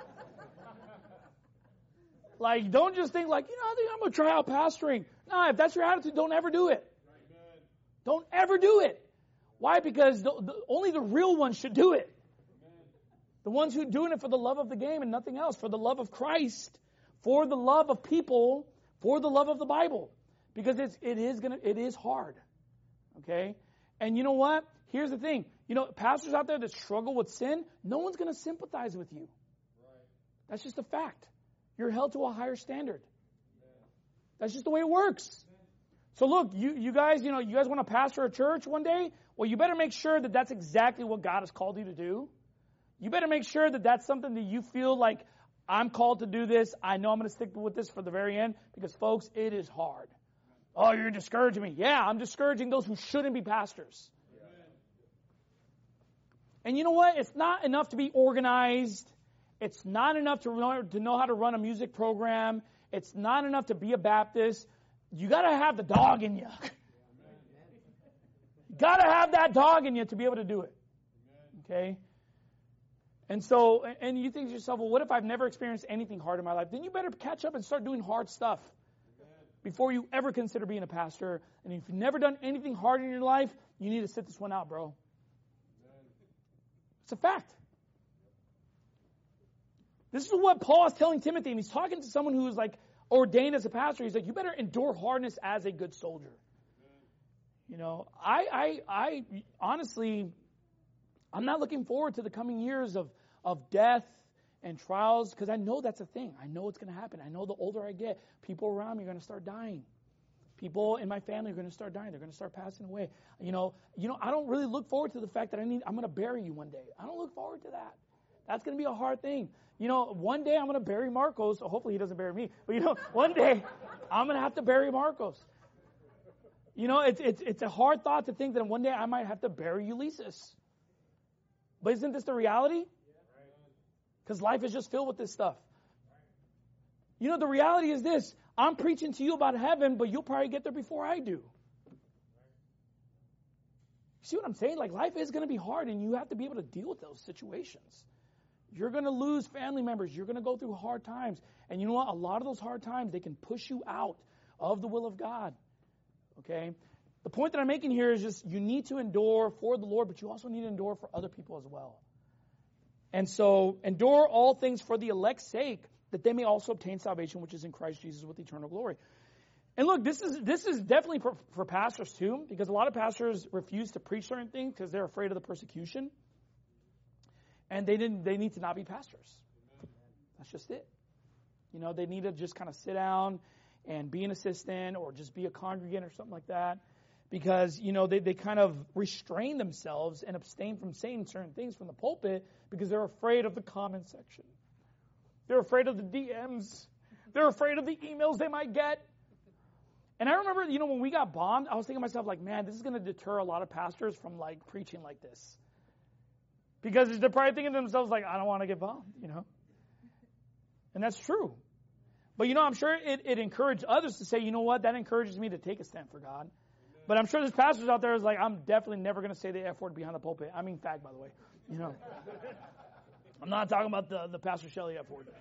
A: Like, don't just think like, I think I'm going to try out pastoring. No, if that's your attitude, don't ever do it. Don't ever do it. Why? Because only the real ones should do it. The ones who are doing it for the love of the game and nothing else, for the love of Christ, for the love of people, for the love of the Bible. Because it is hard. Okay? And you know what? Here's the thing. You know, pastors out there that struggle with sin, no one's going to sympathize with you. That's just a fact. You're held to a higher standard. That's just the way it works. So look, you guys want to pastor a church one day? Well, you better make sure that that's exactly what God has called you to do. You better make sure that that's something that you feel like, I'm called to do this. I know I'm going to stick with this for the very end. Because folks, it is hard. Oh, you're discouraging me. Yeah, I'm discouraging those who shouldn't be pastors. And you know what? It's not enough to be organized. It's not enough to know how to run a music program. It's not enough to be a Baptist. You got to have the dog in you. You got to have that dog in you to be able to do it. Okay? And so, and you think to yourself, well, what if I've never experienced anything hard in my life? Then you better catch up and start doing hard stuff before you ever consider being a pastor. And if you've never done anything hard in your life, you need to sit this one out, bro. It's a fact. This is what Paul is telling Timothy, and he's talking to someone who is like ordained as a pastor. He's like, you better endure hardness as a good soldier. You know, I honestly, I'm not looking forward to the coming years of death and trials, because I know that's a thing. I know it's going to happen. I know the older I get, people around me are going to start dying. People in my family are going to start dying. They're going to start passing away. You know, I don't really look forward to the fact that I'm going to bury you one day. I don't look forward to that. That's going to be a hard thing. You know, one day I'm going to bury Marcos. So hopefully he doesn't bury me. But, you know, one day I'm going to have to bury Marcos. You know, it's a hard thought to think that one day I might have to bury Ulysses. But isn't this the reality? Because life is just filled with this stuff. You know, the reality is this. I'm preaching to you about heaven, but you'll probably get there before I do. You see what I'm saying? Like, life is going to be hard, and you have to be able to deal with those situations. You're going to lose family members. You're going to go through hard times. And you know what? A lot of those hard times, they can push you out of the will of God. Okay? The point that I'm making here is just you need to endure for the Lord, but you also need to endure for other people as well. And so, endure all things for the elect's sake, that they may also obtain salvation, which is in Christ Jesus with eternal glory. And look, this is definitely for pastors too, because a lot of pastors refuse to preach certain things because they're afraid of the persecution. And they need to not be pastors. That's just it. You know, they need to just kind of sit down and be an assistant or just be a congregant or something like that. Because, you know, they kind of restrain themselves and abstain from saying certain things from the pulpit because they're afraid of the comment section. They're afraid of the DMs. They're afraid of the emails they might get. And I remember, you know, when we got bombed, I was thinking to myself, like, man, this is going to deter a lot of pastors from, like, preaching like this. Because they're probably thinking to themselves, like, I don't want to get bombed, you know. And that's true. But, you know, I'm sure it encouraged others to say, you know what, that encourages me to take a stand for God. But I'm sure there's pastors out there who's like, I'm definitely never going to say the F word behind the pulpit. I mean fag, by the way. You know. I'm not talking about the Pastor Shelley F word.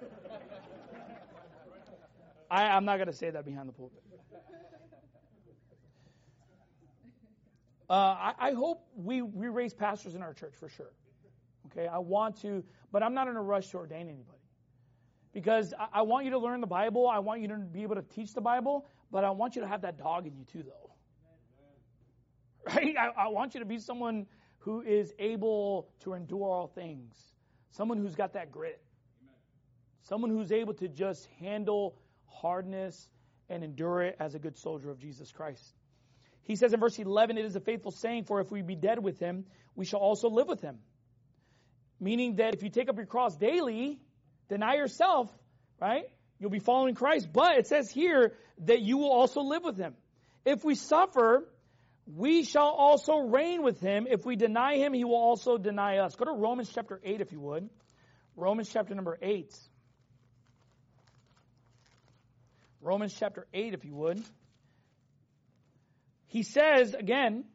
A: I'm not going to say that behind the pulpit. I hope we raise pastors in our church for sure. Okay, I want to, but I'm not in a rush to ordain anybody. Because I want you to learn the Bible. I want you to be able to teach the Bible. But I want you to have that dog in you too, though. Right? I want you to be someone who is able to endure all things. Someone who's got that grit. Someone who's able to just handle hardness and endure it as a good soldier of Jesus Christ. He says in verse 11, it is a faithful saying, for if we be dead with him, we shall also live with him. Meaning that if you take up your cross daily, deny yourself, right? You'll be following Christ. But it says here that you will also live with him. If we suffer, we shall also reign with him. If we deny him, he will also deny us. Go to Romans chapter 8, if you would. Romans chapter number 8. Romans chapter 8, if you would. he says again,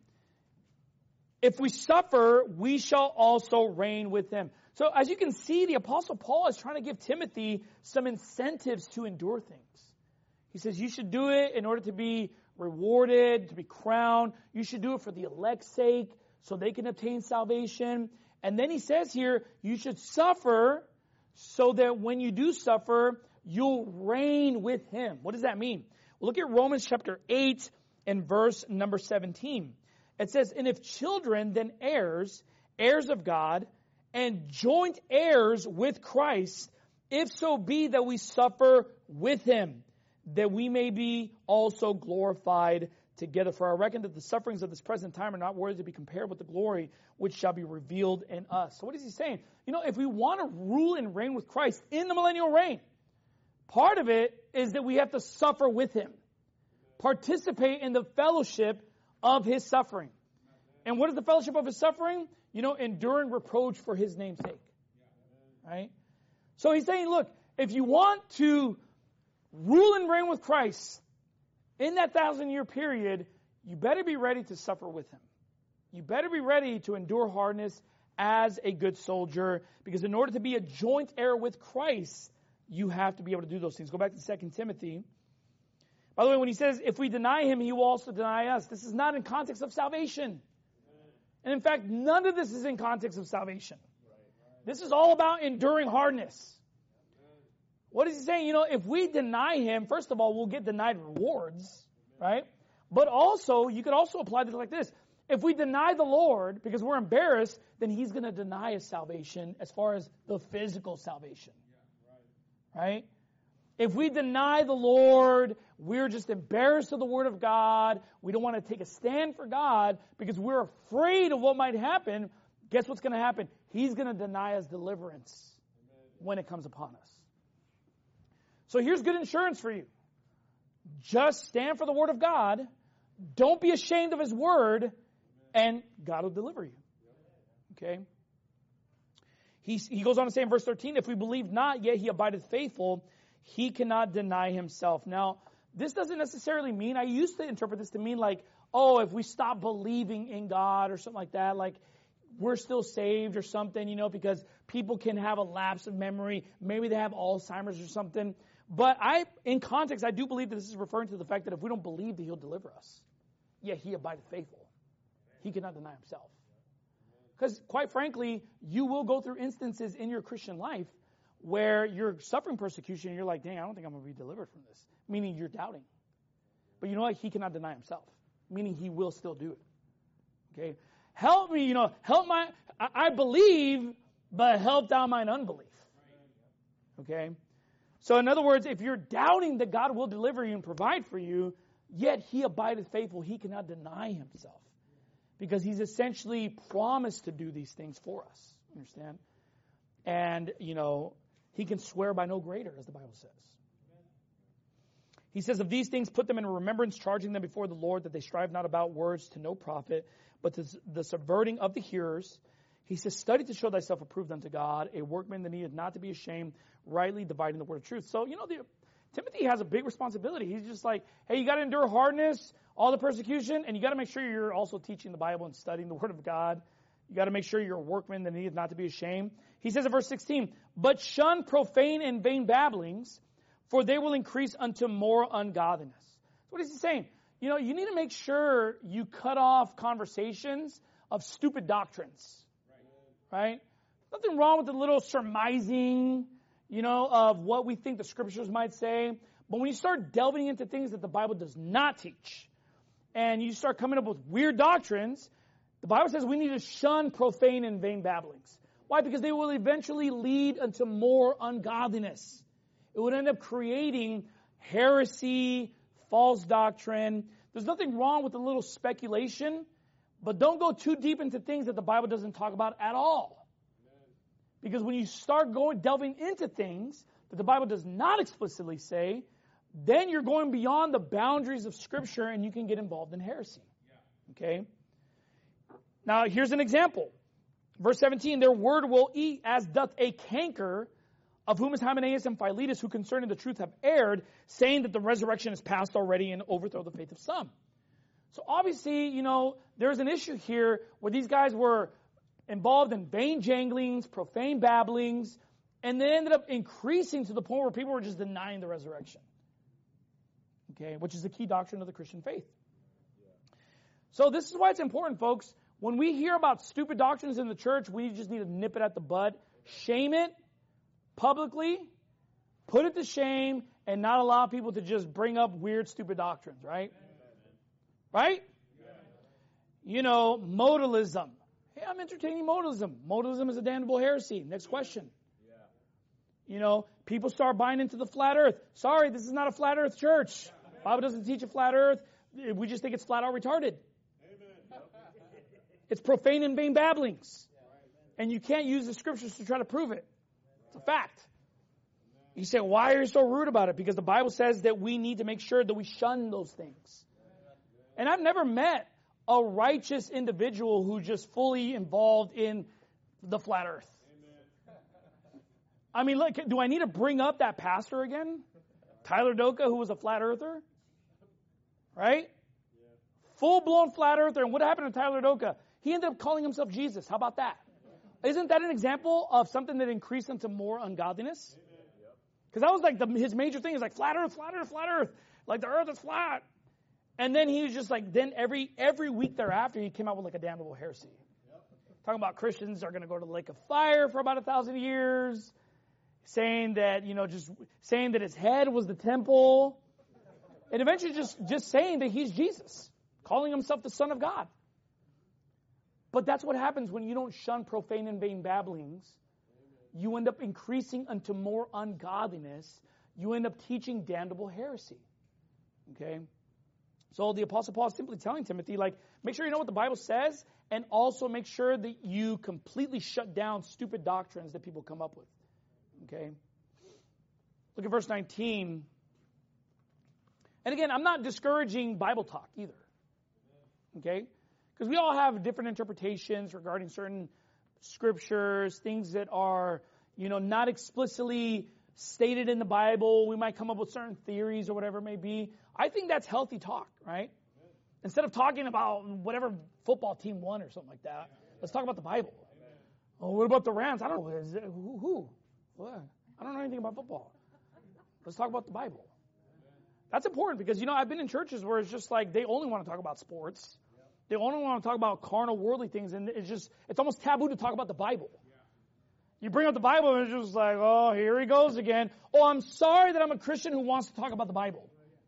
A: if we suffer, we shall also reign with him. So as you can see, the Apostle Paul is trying to give Timothy some incentives to endure things. He says you should do it in order to be rewarded, to be crowned. You should do it for the elect's sake so they can obtain salvation. And then he says here, you should suffer so that when you do suffer, you'll reign with him. What does that mean? Well, look at Romans chapter 8 and verse number 17. It says, and if children, then heirs, heirs of God, and joint heirs with Christ, if so be that we suffer with him, that we may be also glorified together. For I reckon that the sufferings of this present time are not worthy to be compared with the glory which shall be revealed in us. So what is he saying? You know, if we want to rule and reign with Christ in the millennial reign, part of it is that we have to suffer with him. Participate in the fellowship of his suffering. And what is the fellowship of his suffering? You know, enduring reproach for his name's sake. Right? So he's saying, look, if you want to rule and reign with Christ in that 1,000-year period, you better be ready to suffer with him. You better be ready to endure hardness as a good soldier, because in order to be a joint heir with Christ, you have to be able to do those things. Go back to 2 Timothy. By the way, when he says, if we deny him, he will also deny us, this is not in context of salvation. And in fact, none of this is in context of salvation. This is all about enduring hardness. What is he saying? You know, if we deny him, first of all, we'll get denied rewards, right? But also, you could also apply this like this. If we deny the Lord because we're embarrassed, then he's going to deny us salvation as far as the physical salvation. Right? If we deny the Lord, we're just embarrassed of the Word of God. We don't want to take a stand for God because we're afraid of what might happen. Guess what's going to happen? He's going to deny us deliverance when it comes upon us. So here's good insurance for you. Just stand for the Word of God. Don't be ashamed of His Word, and God will deliver you. Okay? He goes on to say in verse 13, if we believe not, yet He abideth faithful, He cannot deny Himself. Now, this doesn't necessarily mean, I used to interpret this to mean like, oh, if we stop believing in God or something like that, like we're still saved or something, you know, because people can have a lapse of memory. Maybe they have Alzheimer's or something. But in context, I do believe that this is referring to the fact that if we don't believe that He'll deliver us, yet He abideth faithful. He cannot deny Himself. Because quite frankly, you will go through instances in your Christian life where you're suffering persecution and you're like, dang, I don't think I'm going to be delivered from this. Meaning you're doubting. But you know what? He cannot deny Himself. Meaning He will still do it. Okay? Help me, I believe, but help thou mine unbelief. Okay? So in other words, if you're doubting that God will deliver you and provide for you, yet He abideth faithful, He cannot deny Himself. Because He's essentially promised to do these things for us. Understand? And, He can swear by no greater, as the Bible says. He says, of these things put them in remembrance, charging them before the Lord, that they strive not about words to no profit, but to the subverting of the hearers. He says, study to show thyself approved unto God, a workman that needeth not to be ashamed, rightly dividing the word of truth. So, Timothy has a big responsibility. He's just like, hey, you got to endure hardness, all the persecution, and you got to make sure you're also teaching the Bible and studying the Word of God. You got to make sure you're a workman that needeth not to be ashamed. He says in verse 16, but shun profane and vain babblings, for they will increase unto more ungodliness. So what is he saying? You need to make sure you cut off conversations of stupid doctrines. Right? Nothing wrong with the little surmising, of what we think the Scriptures might say. But when you start delving into things that the Bible does not teach, and you start coming up with weird doctrines, the Bible says we need to shun profane and vain babblings. Why? Because they will eventually lead unto more ungodliness. It would end up creating heresy, false doctrine. There's nothing wrong with a little speculation, but don't go too deep into things that the Bible doesn't talk about at all. Because when you start delving into things that the Bible does not explicitly say, then you're going beyond the boundaries of Scripture and you can get involved in heresy. Okay? Now, here's an example. Verse 17, their word will eat as doth a canker, of whom is Hymenaeus and Philetus, who concerning the truth have erred, saying that the resurrection is past already and overthrow the faith of some. So obviously, there's an issue here where these guys were involved in vain janglings, profane babblings, and they ended up increasing to the point where people were just denying the resurrection. Okay, which is the key doctrine of the Christian faith. So this is why it's important, folks. When we hear about stupid doctrines in the church, we just need to nip it at the bud, shame it publicly, put it to shame, and not allow people to just bring up weird, stupid doctrines, right? Right? Modalism. Hey, I'm entertaining modalism. Modalism is a damnable heresy. Next question. People start buying into the flat earth. Sorry, this is not a flat earth church. Bible doesn't teach a flat earth. We just think it's flat out retarded. It's profane and vain babblings. And you can't use the scriptures to try to prove it. It's a fact. You say, why are you so rude about it? Because the Bible says that we need to make sure that we shun those things. And I've never met a righteous individual who just fully involved in the flat earth. I mean, look, do I need to bring up that pastor again? Tyler Doka, who was a flat earther? Right? Full-blown flat earther. And what happened to Tyler Doka? He ended up calling himself Jesus. How about that? Isn't that an example of something that increased into more ungodliness? Because that was like his major thing is like flat earth, flat earth, flat earth. Like the earth is flat. And then he was just like, then every week thereafter, he came out with like a damnable heresy. Talking about Christians are going to go to the lake of fire for about 1,000 years. Saying that, just saying that his head was the temple. And eventually just saying that he's Jesus. Calling himself the Son of God. But that's what happens when you don't shun profane and vain babblings. You end up increasing unto more ungodliness. You end up teaching damnable heresy. Okay? So the Apostle Paul is simply telling Timothy, make sure you know what the Bible says, and also make sure that you completely shut down stupid doctrines that people come up with. Okay? Look at verse 19. And again, I'm not discouraging Bible talk either. Okay? Because we all have different interpretations regarding certain scriptures, things that are, not explicitly stated in the Bible. We might come up with certain theories or whatever it may be. I think that's healthy talk, right? Instead of talking about whatever football team won or something like that, let's talk about the Bible. Oh, what about the Rams? I don't know. Who? What? I don't know anything about football. Let's talk about the Bible. That's important because, I've been in churches where it's just like they only want to talk about sports. They only want to talk about carnal, worldly things, and it's almost taboo to talk about the Bible. You bring up the Bible, and it's just like, oh, here he goes again. Oh, I'm sorry that I'm a Christian who wants to talk about the Bible.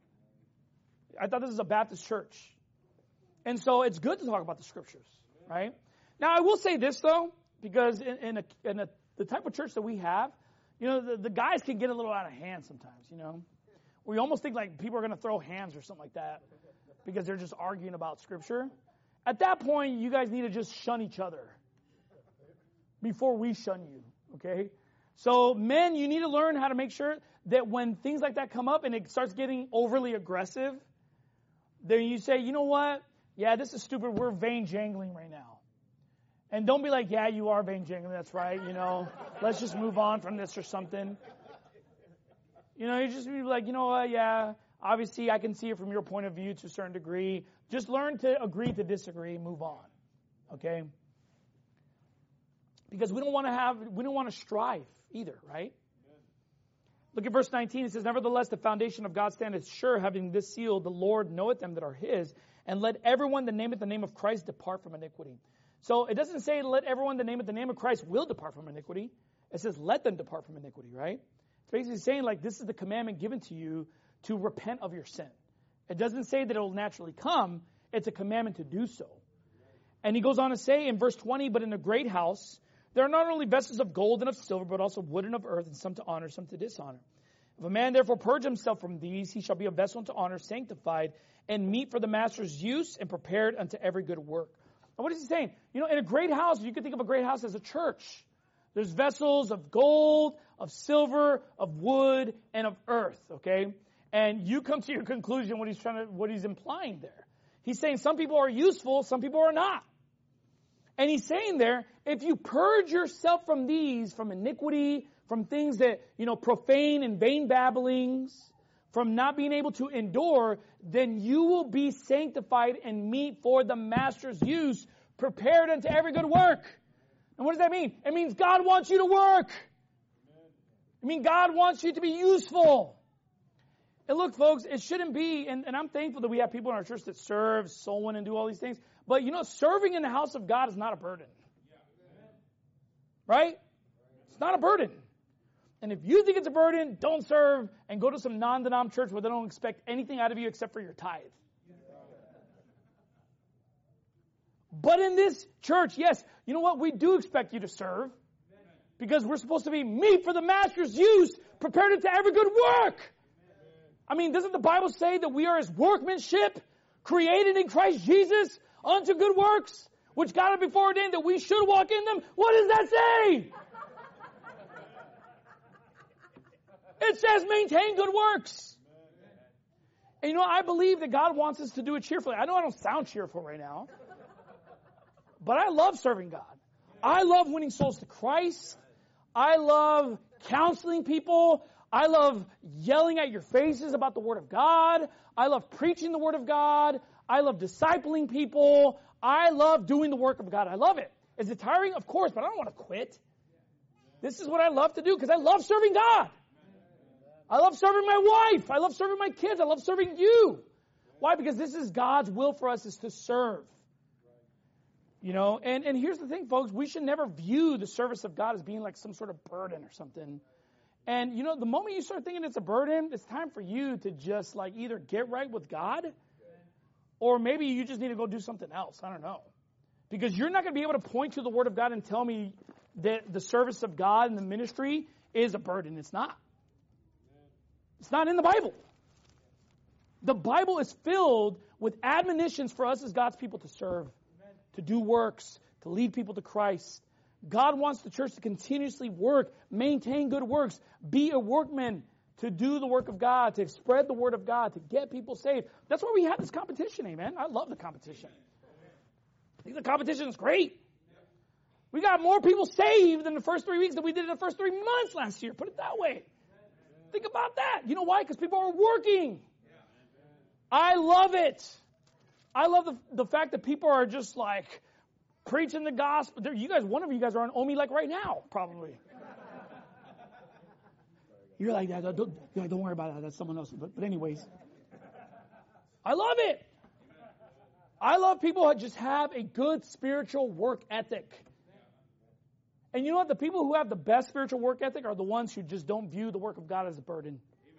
A: I thought this is a Baptist church. And so it's good to talk about the scriptures, right? Now, I will say this, though, because in the type of church that we have, the guys can get a little out of hand sometimes, We almost think like people are going to throw hands or something like that because they're just arguing about scripture. At that point, you guys need to just shun each other before we shun you, okay? So, men, you need to learn how to make sure that when things like that come up and it starts getting overly aggressive, then you say, you know what? Yeah, this is stupid. We're vain jangling right now. And don't be like, yeah, you are vain jangling. That's right. Let's just move on from this or something. You just be like, you know what? Yeah, obviously I can see it from your point of view to a certain degree. Just learn to agree to disagree and move on. Okay? Because we don't want to strive either, right? Look at verse 19. It says, nevertheless, the foundation of God standeth sure, having this seal, the Lord knoweth them that are his, and let everyone that nameth the name of Christ depart from iniquity. So it doesn't say let everyone that nameth the name of Christ will depart from iniquity. It says let them depart from iniquity, right? It's basically saying this is the commandment given to you to repent of your sin. It doesn't say that it will naturally come. It's a commandment to do so. And he goes on to say in verse 20, but in a great house, there are not only vessels of gold and of silver, but also wood and of earth, and some to honor, some to dishonor. If a man therefore purge himself from these, he shall be a vessel unto honor, sanctified, and meet for the master's use, and prepared unto every good work. And what is he saying? In a great house, you can think of a great house as a church. There's vessels of gold, of silver, of wood, and of earth, okay? And you come to your conclusion what he's implying there. He's saying some people are useful, some people are not. And he's saying there, if you purge yourself from these, from iniquity, from things that, profane and vain babblings, from not being able to endure, then you will be sanctified and meet for the master's use, prepared unto every good work. And what does that mean? It means God wants you to work. I mean, God wants you to be useful. And look, folks, it shouldn't be, and I'm thankful that we have people in our church that serve, soul win, and do all these things. But, serving in the house of God is not a burden. Right? It's not a burden. And if you think it's a burden, don't serve and go to some non-denom church where they don't expect anything out of you except for your tithe. But in this church, yes, you know what? We do expect you to serve because we're supposed to be meat for the master's use, prepared into every good work. I mean, doesn't the Bible say that we are His workmanship, created in Christ Jesus unto good works, which God had before ordained that we should walk in them? What does that say? It says maintain good works. And I believe that God wants us to do it cheerfully. I know I don't sound cheerful right now, but I love serving God. I love winning souls to Christ. I love counseling people. I love yelling at your faces about the Word of God. I love preaching the Word of God. I love discipling people. I love doing the work of God. I love it. Is it tiring? Of course, but I don't want to quit. This is what I love to do because I love serving God. I love serving my wife. I love serving my kids. I love serving you. Why? Because this is God's will for us, is to serve. And here's the thing, folks. We should never view the service of God as being like some sort of burden or something. And, the moment you start thinking it's a burden, it's time for you to just either get right with God or maybe you just need to go do something else. I don't know. Because you're not going to be able to point to the Word of God and tell me that the service of God and the ministry is a burden. It's not. It's not in the Bible. The Bible is filled with admonitions for us as God's people to serve, to do works, to lead people to Christ. God wants the church to continuously work, maintain good works, be a workman, to do the work of God, to spread the word of God, to get people saved. That's why we have this competition, amen. I love the competition. I think the competition is great. We got more people saved in the first 3 weeks than we did in the first 3 months last year. Put it that way. Think about that. You know why? Because people are working. I love it. I love the fact that people are just preaching the gospel. One of you guys are on Omi right now, probably. You're like, yeah, don't worry about that. That's someone else. But anyways, I love it. I love people who just have a good spiritual work ethic. And you know what? The people who have the best spiritual work ethic are the ones who just don't view the work of God as a burden.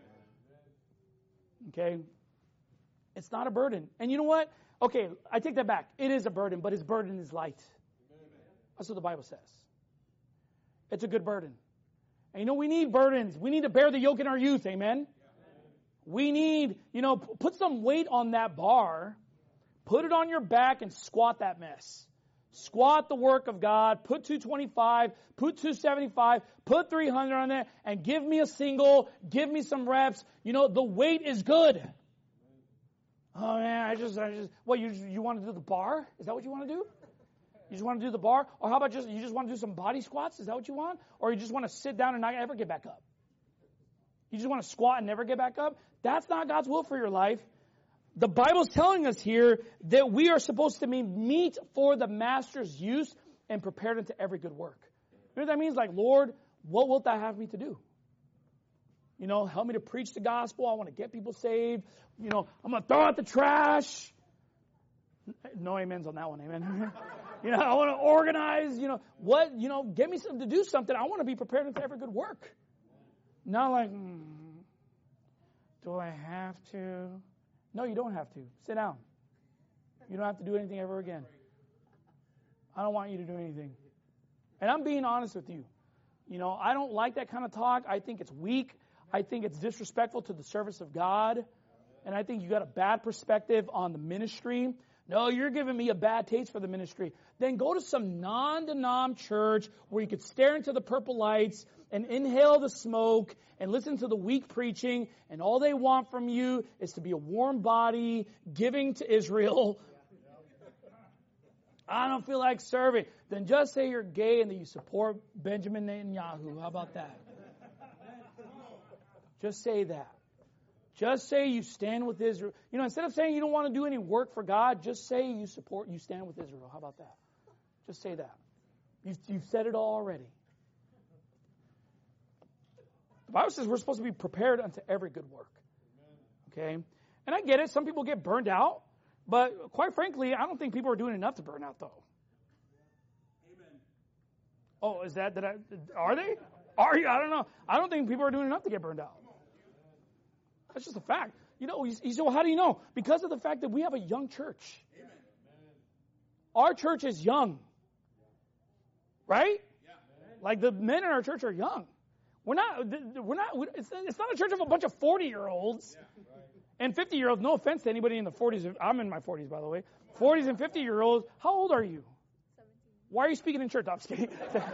A: Okay? It's not a burden. And you know what? Okay, I take that back. It is a burden, but His burden is light. That's what the Bible says. It's a good burden. And we need burdens. We need to bear the yoke in our youth. Amen? We need, put some weight on that bar. Put it on your back and squat that mess. Squat the work of God. Put 225. Put 275. Put 300 on there. And give me a single. Give me some reps. The weight is good. Oh man, I just. What, you want to do the bar? Is that what you want to do? You just want to do the bar? Or how about you just want to do some body squats? Is that what you want? Or you just want to sit down and not ever get back up? You just want to squat and never get back up? That's not God's will for your life. The Bible's telling us here that we are supposed to be meat for the master's use and prepared into every good work. You know what that means? Lord, what wilt thou have me to do? Help me to preach the gospel. I want to get people saved. I'm going to throw out the trash. No amens on that one, amen. I want to organize, get me something to do something. I want to be prepared into every good work. Not do I have to? No, you don't have to. Sit down. You don't have to do anything ever again. I don't want you to do anything. And I'm being honest with you. I don't like that kind of talk. I think it's weak. I think it's disrespectful to the service of God. And I think you got a bad perspective on the ministry. No, you're giving me a bad taste for the ministry. Then go to some non-denom church where you could stare into the purple lights and inhale the smoke and listen to the weak preaching, and all they want from you is to be a warm body, giving to Israel. I don't feel like serving. Then just say you're gay and that you support Benjamin Netanyahu. How about that? Just say that. Just say you stand with Israel. You know, instead of saying you don't want to do any work for God, just say you stand with Israel. How about that? Just say that. You've said it all already. The Bible says we're supposed to be prepared unto every good work. Okay? And I get it. Some people get burned out. But quite frankly, I don't think people are doing enough to burn out, though. Amen. Oh, is that are they? Are you? I don't know. I don't think people are doing enough to get burned out. That's just a fact. You know, you say, well, how do you know? Because of the fact that we have a young church. Amen. Our church is young. Right? Yeah. Like the men in our church are young. It's not a church of a bunch of 40-year-olds and 50-year-olds. No offense to anybody in the 40s. I'm in my 40s, by the way. 40s and 50-year-olds. How old are you? 17. Why are you speaking in church? I'm just kidding.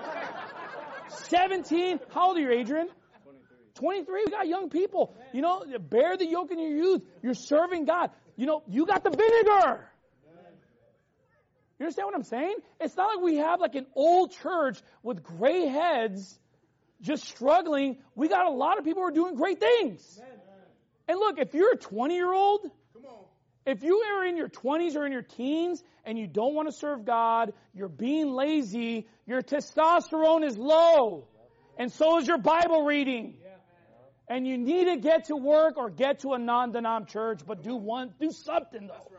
A: 17? How old are you, Adrian? 23. We got young people. You know, bear the yoke in your youth. You're serving God. You know, you got the vinegar. You understand what I'm saying? It's not like we have like an old church with gray heads just struggling. We got a lot of people who are doing great things. And look, if you're a 20-year-old, if you are in your 20s or in your teens and you don't want to serve God, you're being lazy, your testosterone is low. And so is your Bible reading. And you need to get to work or get to a non-denom church, but do something though.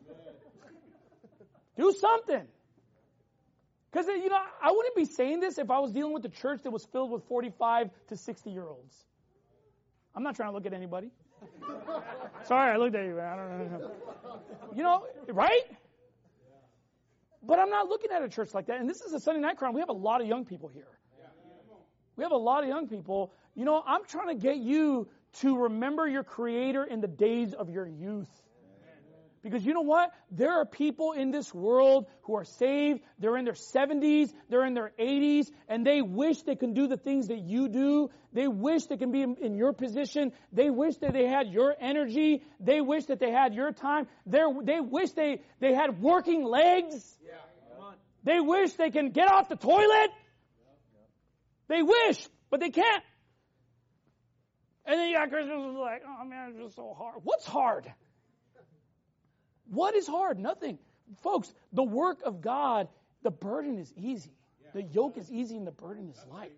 A: Do something. Because, you know, I wouldn't be saying this if I was dealing with a church that was filled with 45 to 60-year-olds. I'm not trying to look at anybody. Sorry, I looked at you. I don't know. You know, right? But I'm not looking at a church like that. And this is a Sunday Night Crown. We have a lot of young people here. We have a lot of young people. You know, I'm trying to get you to remember your Creator in the days of your youth. Because you know what? There are people in this world who are saved. They're in their 70s. They're in their 80s. And they wish they can do the things that you do. They wish they can be in your position. They wish that they had your energy. They wish that they had your time. They wish they had working legs. They wish they can get off the toilet. They wish, but they can't. And then you got Christians who are like, oh man, it's just so hard. What's hard? What is hard? Nothing. Folks, the work of God, the burden is easy. The yoke is easy and the burden is light.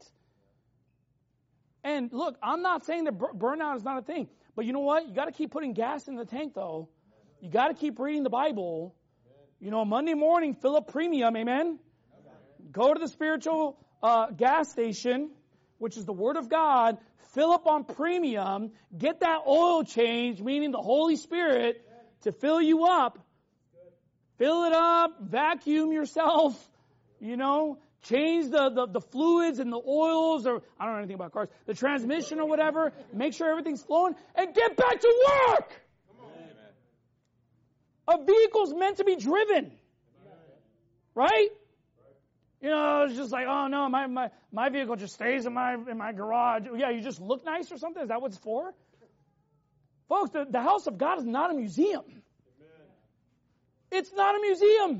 A: And look, I'm not saying that burnout is not a thing. But you know what? You got to keep putting gas in the tank, though. You got to keep reading the Bible. You know, Monday morning, fill up premium, amen? Go to the spiritual gas station, which is the Word of God. Fill up on premium. Get that oil change, meaning the Holy Spirit, to fill you up. Fill it up. Vacuum yourself. You know, change the fluids and the oils, or I don't know anything about cars, the transmission or whatever. Make sure everything's flowing and get back to work. A vehicle's meant to be driven. Right? You know, it's just like, oh no, my vehicle just stays in my garage. Yeah, you just look nice or something? Is that what it's for? Folks, the house of God is not a museum. It's not a museum.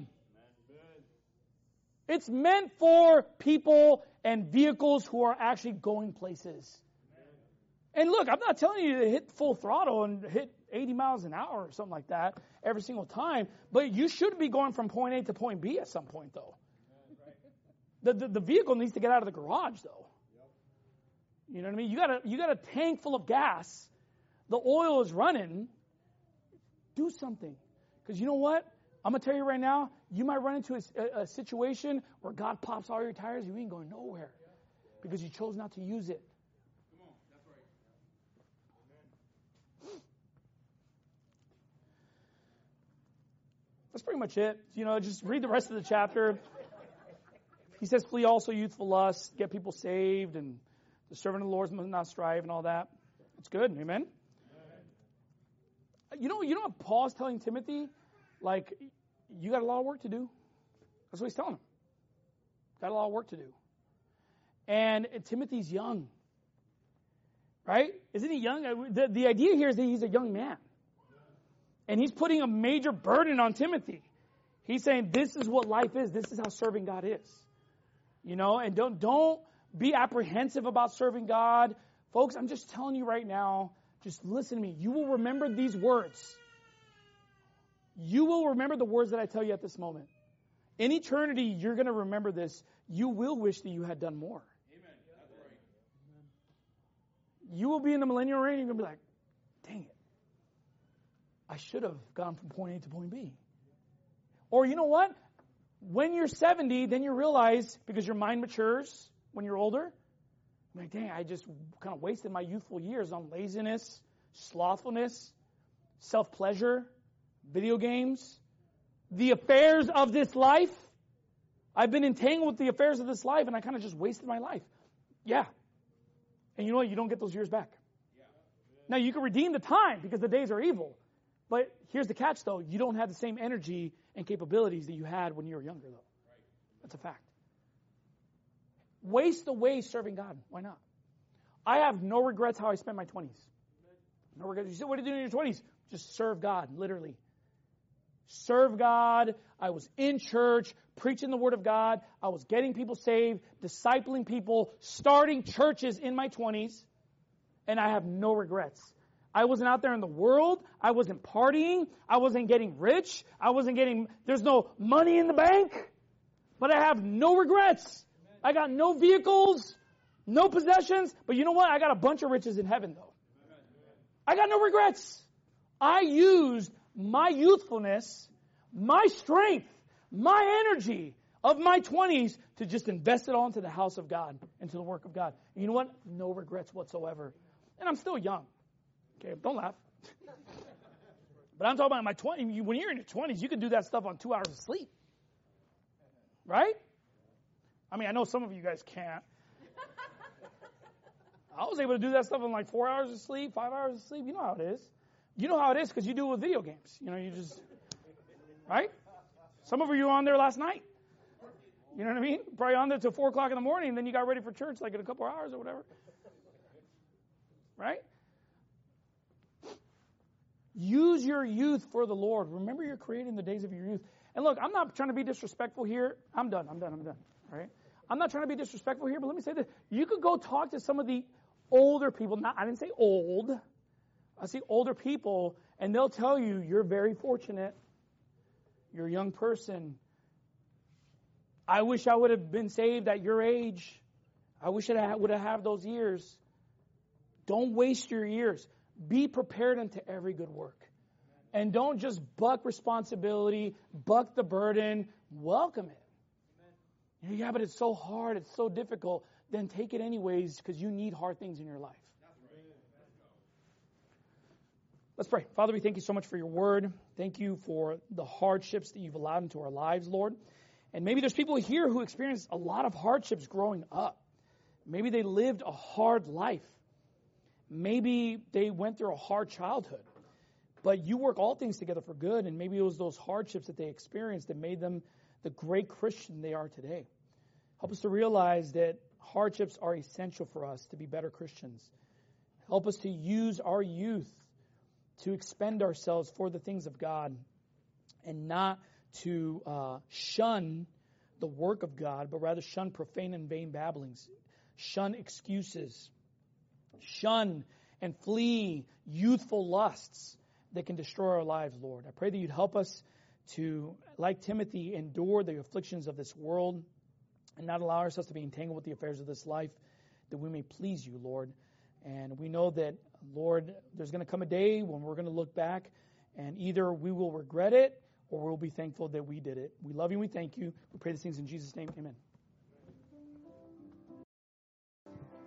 A: It's meant for people and vehicles who are actually going places. And look, I'm not telling you to hit full throttle and hit 80 miles an hour or something like that every single time, but you should be going from point A to point B at some point, though. The vehicle needs to get out of the garage, though. You know what I mean? You got a tank full of gas. The oil is running. Do something. Because you know what? I'm going to tell you right now, you might run into a situation where God pops all your tires. You ain't going nowhere because you chose not to use it. Come on, that's right. That's pretty much it. You know, just read the rest of the chapter. He says, flee also youthful lusts, get people saved, and the servant of the Lord must not strive and all that. It's good. Amen? You know what Paul's telling Timothy? Like, you got a lot of work to do. That's what he's telling him. Got a lot of work to do. And Timothy's young. Right? Isn't he young? The idea here is that he's a young man. And he's putting a major burden on Timothy. He's saying, this is what life is. This is how serving God is. You know, and don't be apprehensive about serving God. Folks, I'm just telling you right now, just listen to me. You will remember these words. You will remember the words that I tell you at this moment. In eternity, you're going to remember this. You will wish that you had done more.
B: Amen. That's right.
A: You will be in the millennial reign and you're going to be like, dang it. I should have gone from point A to point B. Or you know what? When you're 70, then you realize, because your mind matures when you're older, I'm like, dang, I just kind of wasted my youthful years on laziness, slothfulness, self-pleasure, video games, the affairs of this life. I've been entangled with the affairs of this life, and I kind of just wasted my life. Yeah. And you know what? You don't get those years back.
B: Yeah.
A: Now, you can redeem the time because the days are evil. But here's the catch, though. You don't have the same energy and capabilities that you had when you were younger, though.
B: Right.
A: That's a fact. Waste away serving God. Why not? I have no regrets how I spent my 20s. No regrets. You said, what did you do in your 20s? Just serve God, literally. Serve God. I was in church, preaching the Word of God. I was getting people saved, discipling people, starting churches in my 20s. And I have no regrets. I wasn't out there in the world. I wasn't partying. I wasn't getting rich. There's no money in the bank. But I have no regrets. I got no vehicles, no possessions. But you know what? I got a bunch of riches in heaven, though. I got no regrets. I used my youthfulness, my strength, my energy of my 20s to just invest it all into the house of God, into the work of God. And you know what? No regrets whatsoever. And I'm still young. Okay, don't laugh. But I'm talking about my 20s. When you're in your 20s, you can do that stuff on 2 hours of sleep. Right? I mean, I know some of you guys can't. I was able to do that stuff in like 4 hours of sleep, 5 hours of sleep. You know how it is. You know how it is because you do it with video games. You know, you just, right? Some of you were on there last night. You know what I mean? Probably on there till 4 o'clock in the morning, and then you got ready for church like in a couple of hours or whatever. Right? Use your youth for the Lord. Remember you're creating the days of your youth. And look, I'm not trying to be disrespectful here. I'm done. Right? I'm not trying to be disrespectful here, but let me say this. You could go talk to some of the older people. I didn't say old. I see older people, and they'll tell you, you're very fortunate. You're a young person. I wish I would have been saved at your age. I wish I would have had those years. Don't waste your years. Be prepared unto every good work. And don't just buck responsibility, buck the burden. Welcome it. Yeah, but it's so hard, it's so difficult. Then take it anyways because you need hard things in your life. Let's pray. Father, we thank you so much for your word. Thank you for the hardships that you've allowed into our lives, Lord. And maybe there's people here who experienced a lot of hardships growing up. Maybe they lived a hard life. Maybe they went through a hard childhood. But you work all things together for good, and maybe it was those hardships that they experienced that made them the great Christian they are today. Help us to realize that hardships are essential for us to be better Christians. Help us to use our youth to expend ourselves for the things of God and not to shun the work of God, but rather shun profane and vain babblings, shun excuses, shun and flee youthful lusts that can destroy our lives, Lord. I pray that you'd help us to, like Timothy, endure the afflictions of this world and not allow ourselves to be entangled with the affairs of this life, that we may please you, Lord. And we know that, Lord, there's going to come a day when we're going to look back and either we will regret it or we'll be thankful that we did it. We love you and we thank you. We pray these things in Jesus' name. Amen.